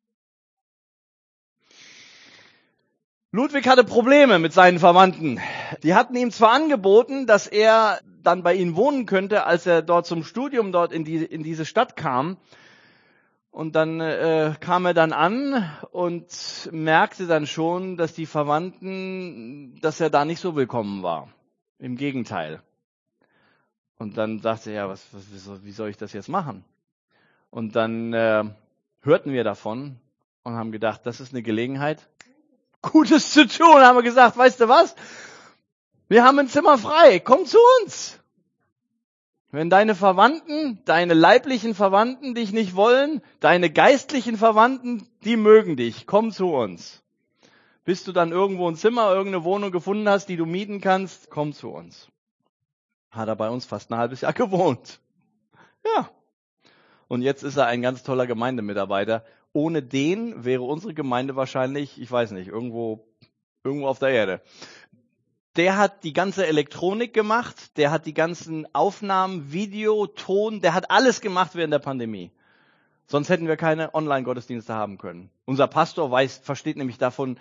Ludwig hatte Probleme mit seinen Verwandten. Die hatten ihm zwar angeboten, dass er dann bei ihnen wohnen könnte, als er dort zum Studium dort in diese Stadt kam. Und dann kam er dann an und merkte dann schon, dass die Verwandten, dass er da nicht so willkommen war. Im Gegenteil. Und dann sagte er, wie soll ich das jetzt machen? Und dann hörten wir davon und haben gedacht, das ist eine Gelegenheit, Gutes zu tun. Haben wir gesagt, weißt du was? Wir haben ein Zimmer frei, komm zu uns. Wenn deine Verwandten, deine leiblichen Verwandten dich nicht wollen, deine geistlichen Verwandten, die mögen dich, komm zu uns. Bis du dann irgendwo ein Zimmer, irgendeine Wohnung gefunden hast, die du mieten kannst, komm zu uns. Hat er bei uns fast ein halbes Jahr gewohnt. Ja. Und jetzt ist er ein ganz toller Gemeindemitarbeiter. Ohne den wäre unsere Gemeinde wahrscheinlich, ich weiß nicht, irgendwo auf der Erde. Der hat die ganze Elektronik gemacht, der hat die ganzen Aufnahmen, Video, Ton, der hat alles gemacht während der Pandemie. Sonst hätten wir keine Online-Gottesdienste haben können. Unser Pastor versteht nämlich davon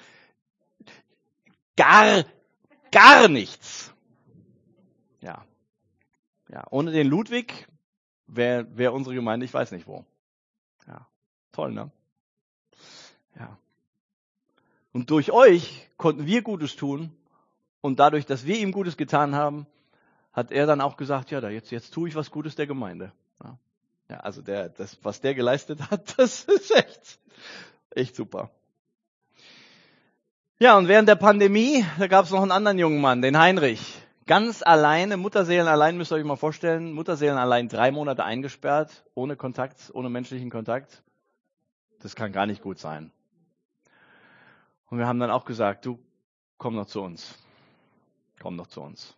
gar nichts. Ja, ohne den Ludwig wäre unsere Gemeinde, ich weiß nicht wo. Ja, toll, ne? Ja. Und durch euch konnten wir Gutes tun. Und dadurch, dass wir ihm Gutes getan haben, hat er dann auch gesagt, ja, jetzt tue ich was Gutes der Gemeinde. Ja, also was der geleistet hat, das ist echt super. Ja, und während der Pandemie, da gab es noch einen anderen jungen Mann, den Heinrich. Ganz alleine, Mutterseelen allein, müsst ihr euch mal vorstellen, Mutterseelen allein 3 Monate eingesperrt, ohne Kontakt, ohne menschlichen Kontakt. Das kann gar nicht gut sein. Und wir haben dann auch gesagt, du, komm doch zu uns. Komm doch zu uns.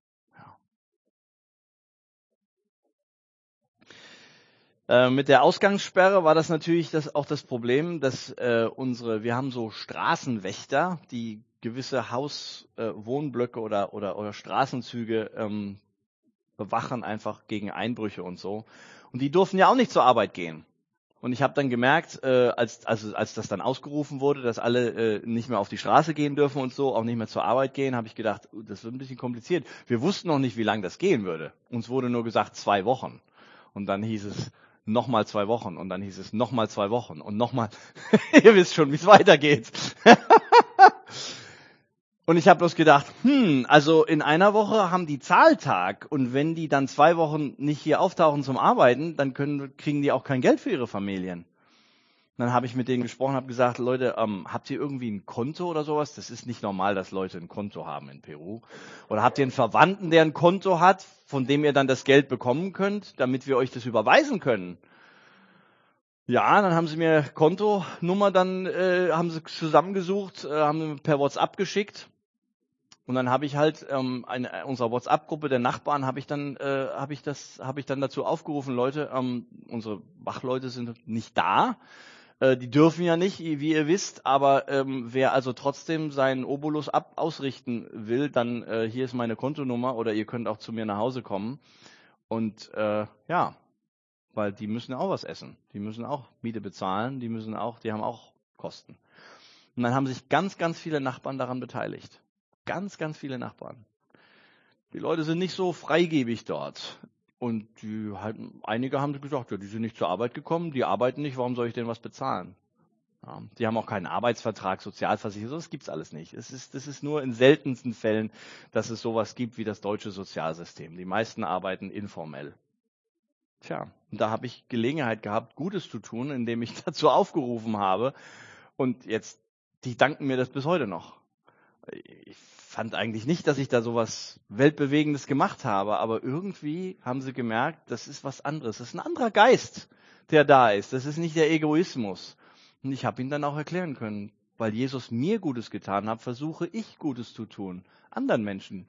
Ja. Mit der Ausgangssperre war das natürlich auch das Problem, dass wir haben so Straßenwächter, die gewisse Wohnblöcke oder Straßenzüge bewachen einfach gegen Einbrüche und so. Und die durften ja auch nicht zur Arbeit gehen. Und ich habe dann gemerkt, als das dann ausgerufen wurde, dass alle nicht mehr auf die Straße gehen dürfen und so, auch nicht mehr zur Arbeit gehen, habe ich gedacht, das wird ein bisschen kompliziert. Wir wussten noch nicht, wie lange das gehen würde. Uns wurde nur gesagt 2 Wochen. Und dann hieß es nochmal 2 Wochen. Und dann hieß es nochmal 2 Wochen. Und nochmal, ihr wisst schon, wie es weitergeht. Und ich habe bloß gedacht, also in einer Woche haben die Zahltag und wenn die dann 2 Wochen nicht hier auftauchen zum Arbeiten, dann kriegen die auch kein Geld für ihre Familien. Und dann habe ich mit denen gesprochen, habe gesagt, Leute, habt ihr irgendwie ein Konto oder sowas? Das ist nicht normal, dass Leute ein Konto haben in Peru. Oder habt ihr einen Verwandten, der ein Konto hat, von dem ihr dann das Geld bekommen könnt, damit wir euch das überweisen können? Ja, dann haben sie mir Kontonummer, dann haben sie zusammengesucht, haben per WhatsApp geschickt. Und dann habe ich halt unserer WhatsApp-Gruppe der Nachbarn habe ich dann dazu aufgerufen, Leute, unsere Wachleute sind nicht da, die dürfen ja nicht, wie ihr wisst, aber wer also trotzdem seinen Obolus ausrichten will, dann hier ist meine Kontonummer oder ihr könnt auch zu mir nach Hause kommen. Und ja, weil die müssen auch was essen, die müssen auch Miete bezahlen, die haben auch Kosten. Und dann haben sich ganz, ganz viele Nachbarn daran beteiligt. Ganz, ganz viele Nachbarn. Die Leute sind nicht so freigebig dort. Und einige haben gesagt, ja, die sind nicht zur Arbeit gekommen, die arbeiten nicht, warum soll ich denen was bezahlen? Ja, die haben auch keinen Arbeitsvertrag, Sozialversicherung, das gibt's alles nicht. Das ist nur in seltensten Fällen, dass es sowas gibt wie das deutsche Sozialsystem. Die meisten arbeiten informell. Tja, und da habe ich Gelegenheit gehabt, Gutes zu tun, indem ich dazu aufgerufen habe. Und jetzt, die danken mir das bis heute noch. Ich fand eigentlich nicht, dass ich da sowas Weltbewegendes gemacht habe, aber irgendwie haben sie gemerkt, das ist was anderes. Das ist ein anderer Geist, der da ist. Das ist nicht der Egoismus. Und ich habe ihnen dann auch erklären können, weil Jesus mir Gutes getan hat, versuche ich Gutes zu tun, anderen Menschen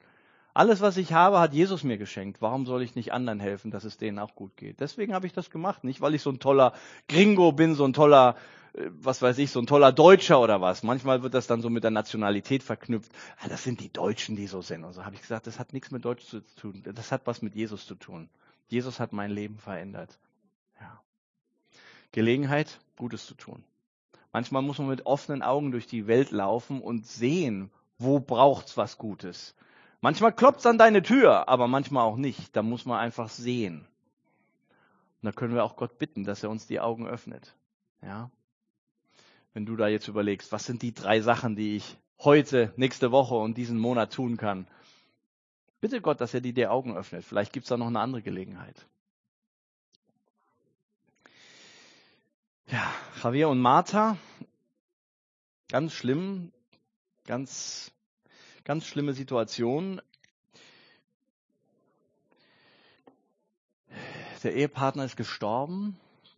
Alles, was ich habe, hat Jesus mir geschenkt. Warum soll ich nicht anderen helfen, dass es denen auch gut geht? Deswegen habe ich das gemacht. Nicht, weil ich so ein toller Gringo bin, so ein toller, was weiß ich, so ein toller Deutscher oder was. Manchmal wird das dann so mit der Nationalität verknüpft. Ah, das sind die Deutschen, die so sind. Und so habe ich gesagt, das hat nichts mit Deutsch zu tun. Das hat was mit Jesus zu tun. Jesus hat mein Leben verändert. Ja. Gelegenheit, Gutes zu tun. Manchmal muss man mit offenen Augen durch die Welt laufen und sehen, wo braucht's was Gutes. Manchmal klopft's an deine Tür, aber manchmal auch nicht. Da muss man einfach sehen. Und da können wir auch Gott bitten, dass er uns die Augen öffnet. Ja? Wenn du da jetzt überlegst, was sind die 3 Sachen, die ich heute, nächste Woche und diesen Monat tun kann. Bitte Gott, dass er dir die Augen öffnet. Vielleicht gibt's da noch eine andere Gelegenheit. Ja, Javier und Martha, ganz schlimm, ganz schlimme Situation. Der Ehepartner ist gestorben.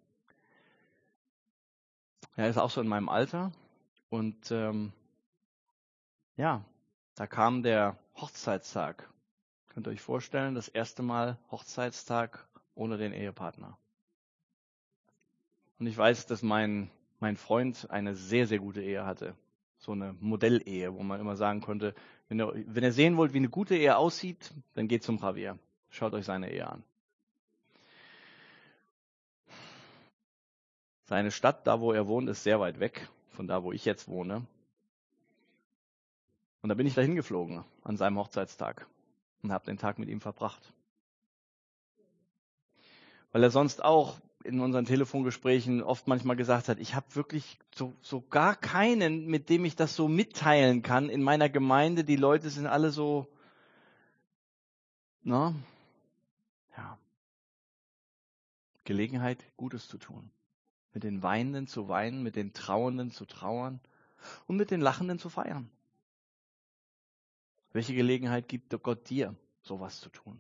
Er ist auch so in meinem Alter. Und ja, da kam der Hochzeitstag. Könnt ihr euch vorstellen, das erste Mal Hochzeitstag ohne den Ehepartner. Und ich weiß, dass mein Freund eine sehr, sehr gute Ehe hatte. So eine Modellehe, wo man immer sagen konnte, wenn ihr sehen wollt, wie eine gute Ehe aussieht, dann geht zum Javier. Schaut euch seine Ehe an. Seine Stadt, da wo er wohnt, ist sehr weit weg von da, wo ich jetzt wohne. Und da bin ich dahin geflogen an seinem Hochzeitstag und habe den Tag mit ihm verbracht. Weil er sonst auch in unseren Telefongesprächen oft manchmal gesagt hat, ich habe wirklich so gar keinen, mit dem ich das so mitteilen kann in meiner Gemeinde. Die Leute sind alle so, ne? Ja. Gelegenheit, Gutes zu tun. Mit den Weinenden zu weinen, mit den Trauernden zu trauern und mit den Lachenden zu feiern. Welche Gelegenheit gibt Gott dir, sowas zu tun?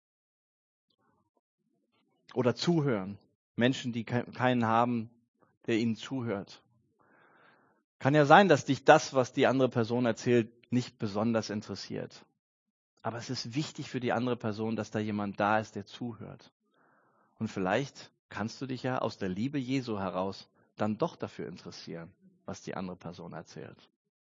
Oder zuhören. Menschen, die keinen haben, der ihnen zuhört. Kann ja sein, dass dich das, was die andere Person erzählt, nicht besonders interessiert. Aber es ist wichtig für die andere Person, dass da jemand da ist, der zuhört. Und vielleicht kannst du dich ja aus der Liebe Jesu heraus dann doch dafür interessieren, was die andere Person erzählt.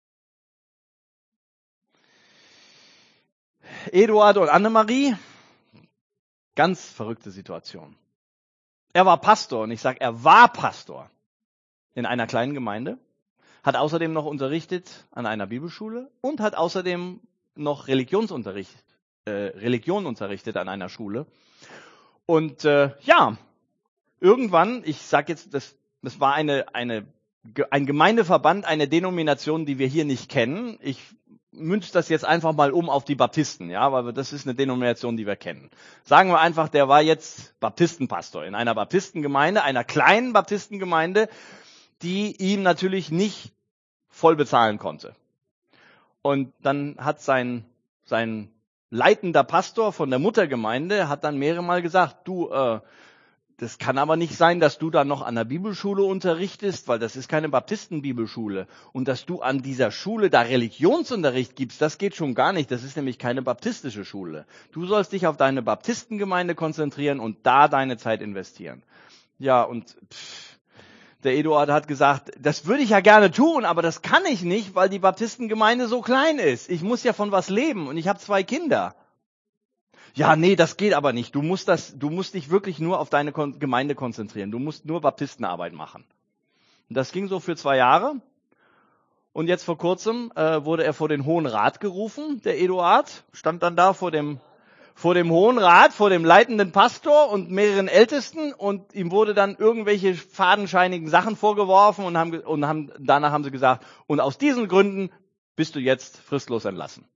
Eduard und Annemarie, ganz verrückte Situation. Er war Pastor und ich sage, er war Pastor in einer kleinen Gemeinde, hat außerdem noch unterrichtet an einer Bibelschule und hat außerdem noch Religion unterrichtet an einer Schule. Und ja, irgendwann, ich sage jetzt, das war ein Gemeindeverband, eine Denomination, die wir hier nicht kennen. Ich münze das jetzt einfach mal um auf die Baptisten, ja, weil das ist eine Denomination, die wir kennen. Sagen wir einfach, der war jetzt Baptistenpastor in einer Baptistengemeinde, einer kleinen Baptistengemeinde, die ihm natürlich nicht voll bezahlen konnte. Und dann hat sein leitender Pastor von der Muttergemeinde hat dann mehrere Mal gesagt, du, das kann aber nicht sein, dass du da noch an der Bibelschule unterrichtest, weil das ist keine Baptistenbibelschule. Und dass du an dieser Schule da Religionsunterricht gibst, das geht schon gar nicht. Das ist nämlich keine baptistische Schule. Du sollst dich auf deine Baptistengemeinde konzentrieren und da deine Zeit investieren. Ja, und der Eduard hat gesagt, das würde ich ja gerne tun, aber das kann ich nicht, weil die Baptistengemeinde so klein ist. Ich muss ja von was leben und ich habe 2 Kinder. Ja, nee, das geht aber nicht. Du musst dich wirklich nur auf deine Gemeinde konzentrieren. Du musst nur Baptistenarbeit machen. Und das ging so für 2 Jahre. Und jetzt vor kurzem wurde er vor den Hohen Rat gerufen, der Eduard, stand dann da vor dem Hohen Rat, vor dem leitenden Pastor und mehreren Ältesten und ihm wurde dann irgendwelche fadenscheinigen Sachen vorgeworfen und danach haben sie gesagt, und aus diesen Gründen bist du jetzt fristlos entlassen.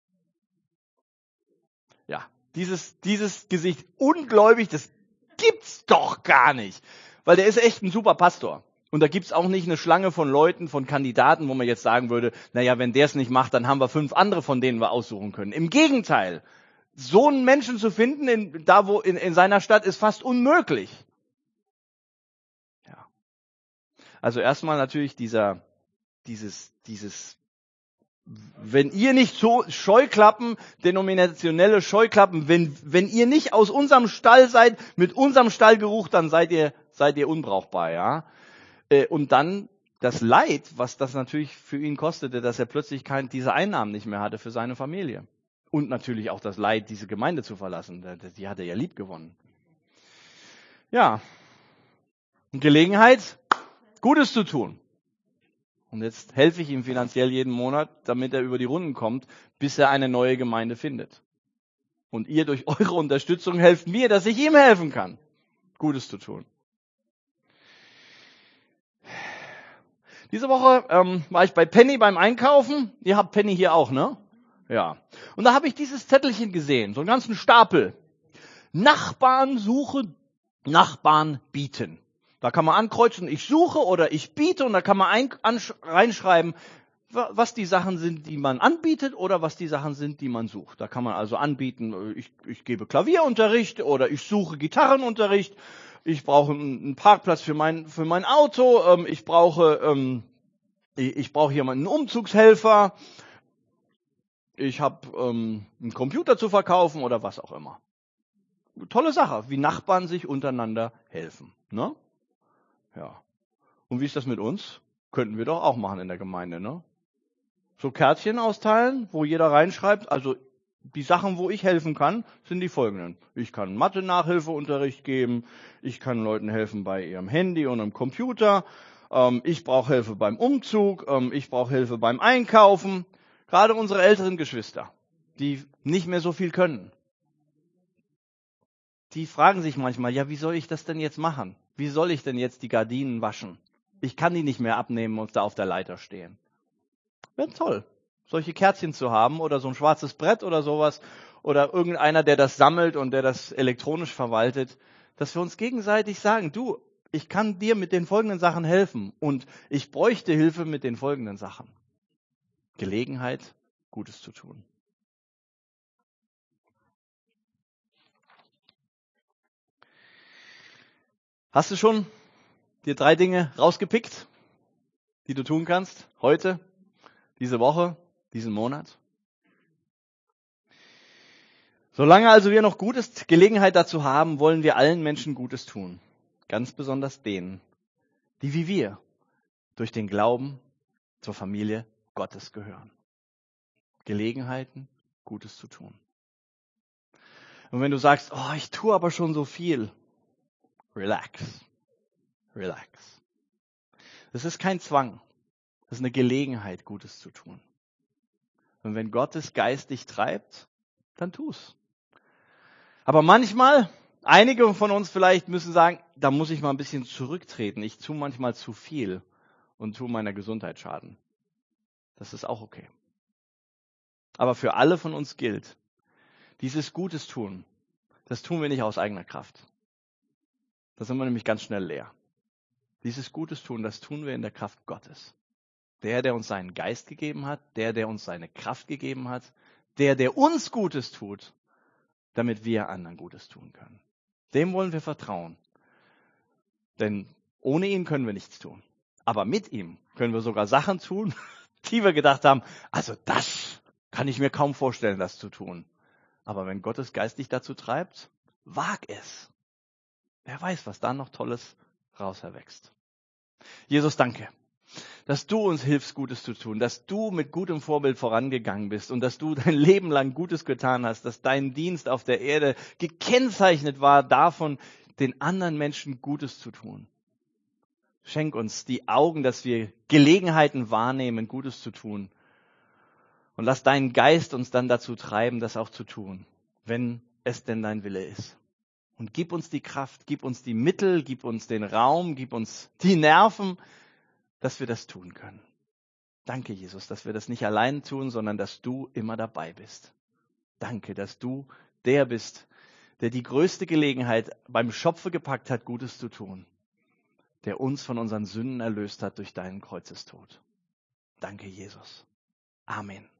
Ja, dieses Gesicht, ungläubig, das gibt's doch gar nicht, weil der ist echt ein super Pastor. Und da gibt's auch nicht eine Schlange von Leuten, von Kandidaten, wo man jetzt sagen würde, naja, wenn der es nicht macht, dann haben wir 5 andere, von denen wir aussuchen können. Im Gegenteil. So einen Menschen zu finden, in seiner Stadt, ist fast unmöglich. Ja. Also erstmal natürlich dieses wenn ihr nicht so Scheuklappen, denominationelle Scheuklappen, wenn ihr nicht aus unserem Stall seid, mit unserem Stallgeruch, dann seid ihr unbrauchbar, ja. Und dann das Leid, was das natürlich für ihn kostete, dass er plötzlich diese Einnahmen nicht mehr hatte für seine Familie. Und natürlich auch das Leid, diese Gemeinde zu verlassen. Die hat er ja lieb gewonnen. Ja. Gelegenheit, Gutes zu tun. Und jetzt helfe ich ihm finanziell jeden Monat, damit er über die Runden kommt, bis er eine neue Gemeinde findet. Und ihr durch eure Unterstützung helft mir, dass ich ihm helfen kann, Gutes zu tun. Diese Woche war ich bei Penny beim Einkaufen. Ihr habt Penny hier auch, ne? Ja. Und da habe ich dieses Zettelchen gesehen, so einen ganzen Stapel. Nachbarn suchen, Nachbarn bieten. Da kann man ankreuzen, ich suche oder ich biete, und da kann man reinschreiben, was die Sachen sind, die man anbietet, oder was die Sachen sind, die man sucht. Da kann man also anbieten, ich gebe Klavierunterricht oder ich suche Gitarrenunterricht, ich brauche einen Parkplatz für mein Auto, ich brauche jemanden, einen Umzugshelfer, ich habe einen Computer zu verkaufen oder was auch immer. Tolle Sache, wie Nachbarn sich untereinander helfen, ne? Ja. Und wie ist das mit uns? Könnten wir doch auch machen in der Gemeinde, ne? So Kärtchen austeilen, wo jeder reinschreibt, also die Sachen, wo ich helfen kann, sind die folgenden. Ich kann Mathe-Nachhilfeunterricht geben, ich kann Leuten helfen bei ihrem Handy und am Computer, ich brauche Hilfe beim Umzug, ich brauche Hilfe beim Einkaufen. Gerade unsere älteren Geschwister, die nicht mehr so viel können, die fragen sich manchmal, ja, wie soll ich das denn jetzt machen? Wie soll ich denn jetzt die Gardinen waschen? Ich kann die nicht mehr abnehmen und da auf der Leiter stehen. Wäre toll, solche Kärtchen zu haben oder so ein schwarzes Brett oder sowas oder irgendeiner, der das sammelt und der das elektronisch verwaltet, dass wir uns gegenseitig sagen, du, ich kann dir mit den folgenden Sachen helfen und ich bräuchte Hilfe mit den folgenden Sachen. Gelegenheit, Gutes zu tun. Hast du schon dir 3 Dinge rausgepickt, die du tun kannst? Heute, diese Woche, diesen Monat? Solange also wir noch Gelegenheit dazu haben, wollen wir allen Menschen Gutes tun. Ganz besonders denen, die wie wir durch den Glauben zur Familie Gottes gehören. Gelegenheiten, Gutes zu tun. Und wenn du sagst, oh, ich tue aber schon so viel, relax. Das ist kein Zwang. Das ist eine Gelegenheit, Gutes zu tun. Und wenn Gottes Geist dich treibt, dann tu's. Aber manchmal, einige von uns vielleicht müssen sagen, da muss ich mal ein bisschen zurücktreten. Ich tue manchmal zu viel und tue meiner Gesundheit Schaden. Das ist auch okay. Aber für alle von uns gilt, dieses Gutes tun, das tun wir nicht aus eigener Kraft. Da sind wir nämlich ganz schnell leer. Dieses Gutes tun, das tun wir in der Kraft Gottes. Der uns seinen Geist gegeben hat, der uns seine Kraft gegeben hat, der uns Gutes tut, damit wir anderen Gutes tun können. Dem wollen wir vertrauen. Denn ohne ihn können wir nichts tun. Aber mit ihm können wir sogar Sachen tun, die wir gedacht haben, also das kann ich mir kaum vorstellen, das zu tun. Aber wenn Gottes Geist dich dazu treibt, wag es. Wer weiß, was da noch Tolles raus erwächst. Jesus, danke, dass du uns hilfst, Gutes zu tun, dass du mit gutem Vorbild vorangegangen bist und dass du dein Leben lang Gutes getan hast, dass dein Dienst auf der Erde gekennzeichnet war davon, den anderen Menschen Gutes zu tun. Schenk uns die Augen, dass wir Gelegenheiten wahrnehmen, Gutes zu tun. Und lass deinen Geist uns dann dazu treiben, das auch zu tun, wenn es denn dein Wille ist. Und gib uns die Kraft, gib uns die Mittel, gib uns den Raum, gib uns die Nerven, dass wir das tun können. Danke, Jesus, dass wir das nicht allein tun, sondern dass du immer dabei bist. Danke, dass du der bist, der die größte Gelegenheit beim Schopfe gepackt hat, Gutes zu tun, der uns von unseren Sünden erlöst hat durch deinen Kreuzestod. Danke, Jesus. Amen.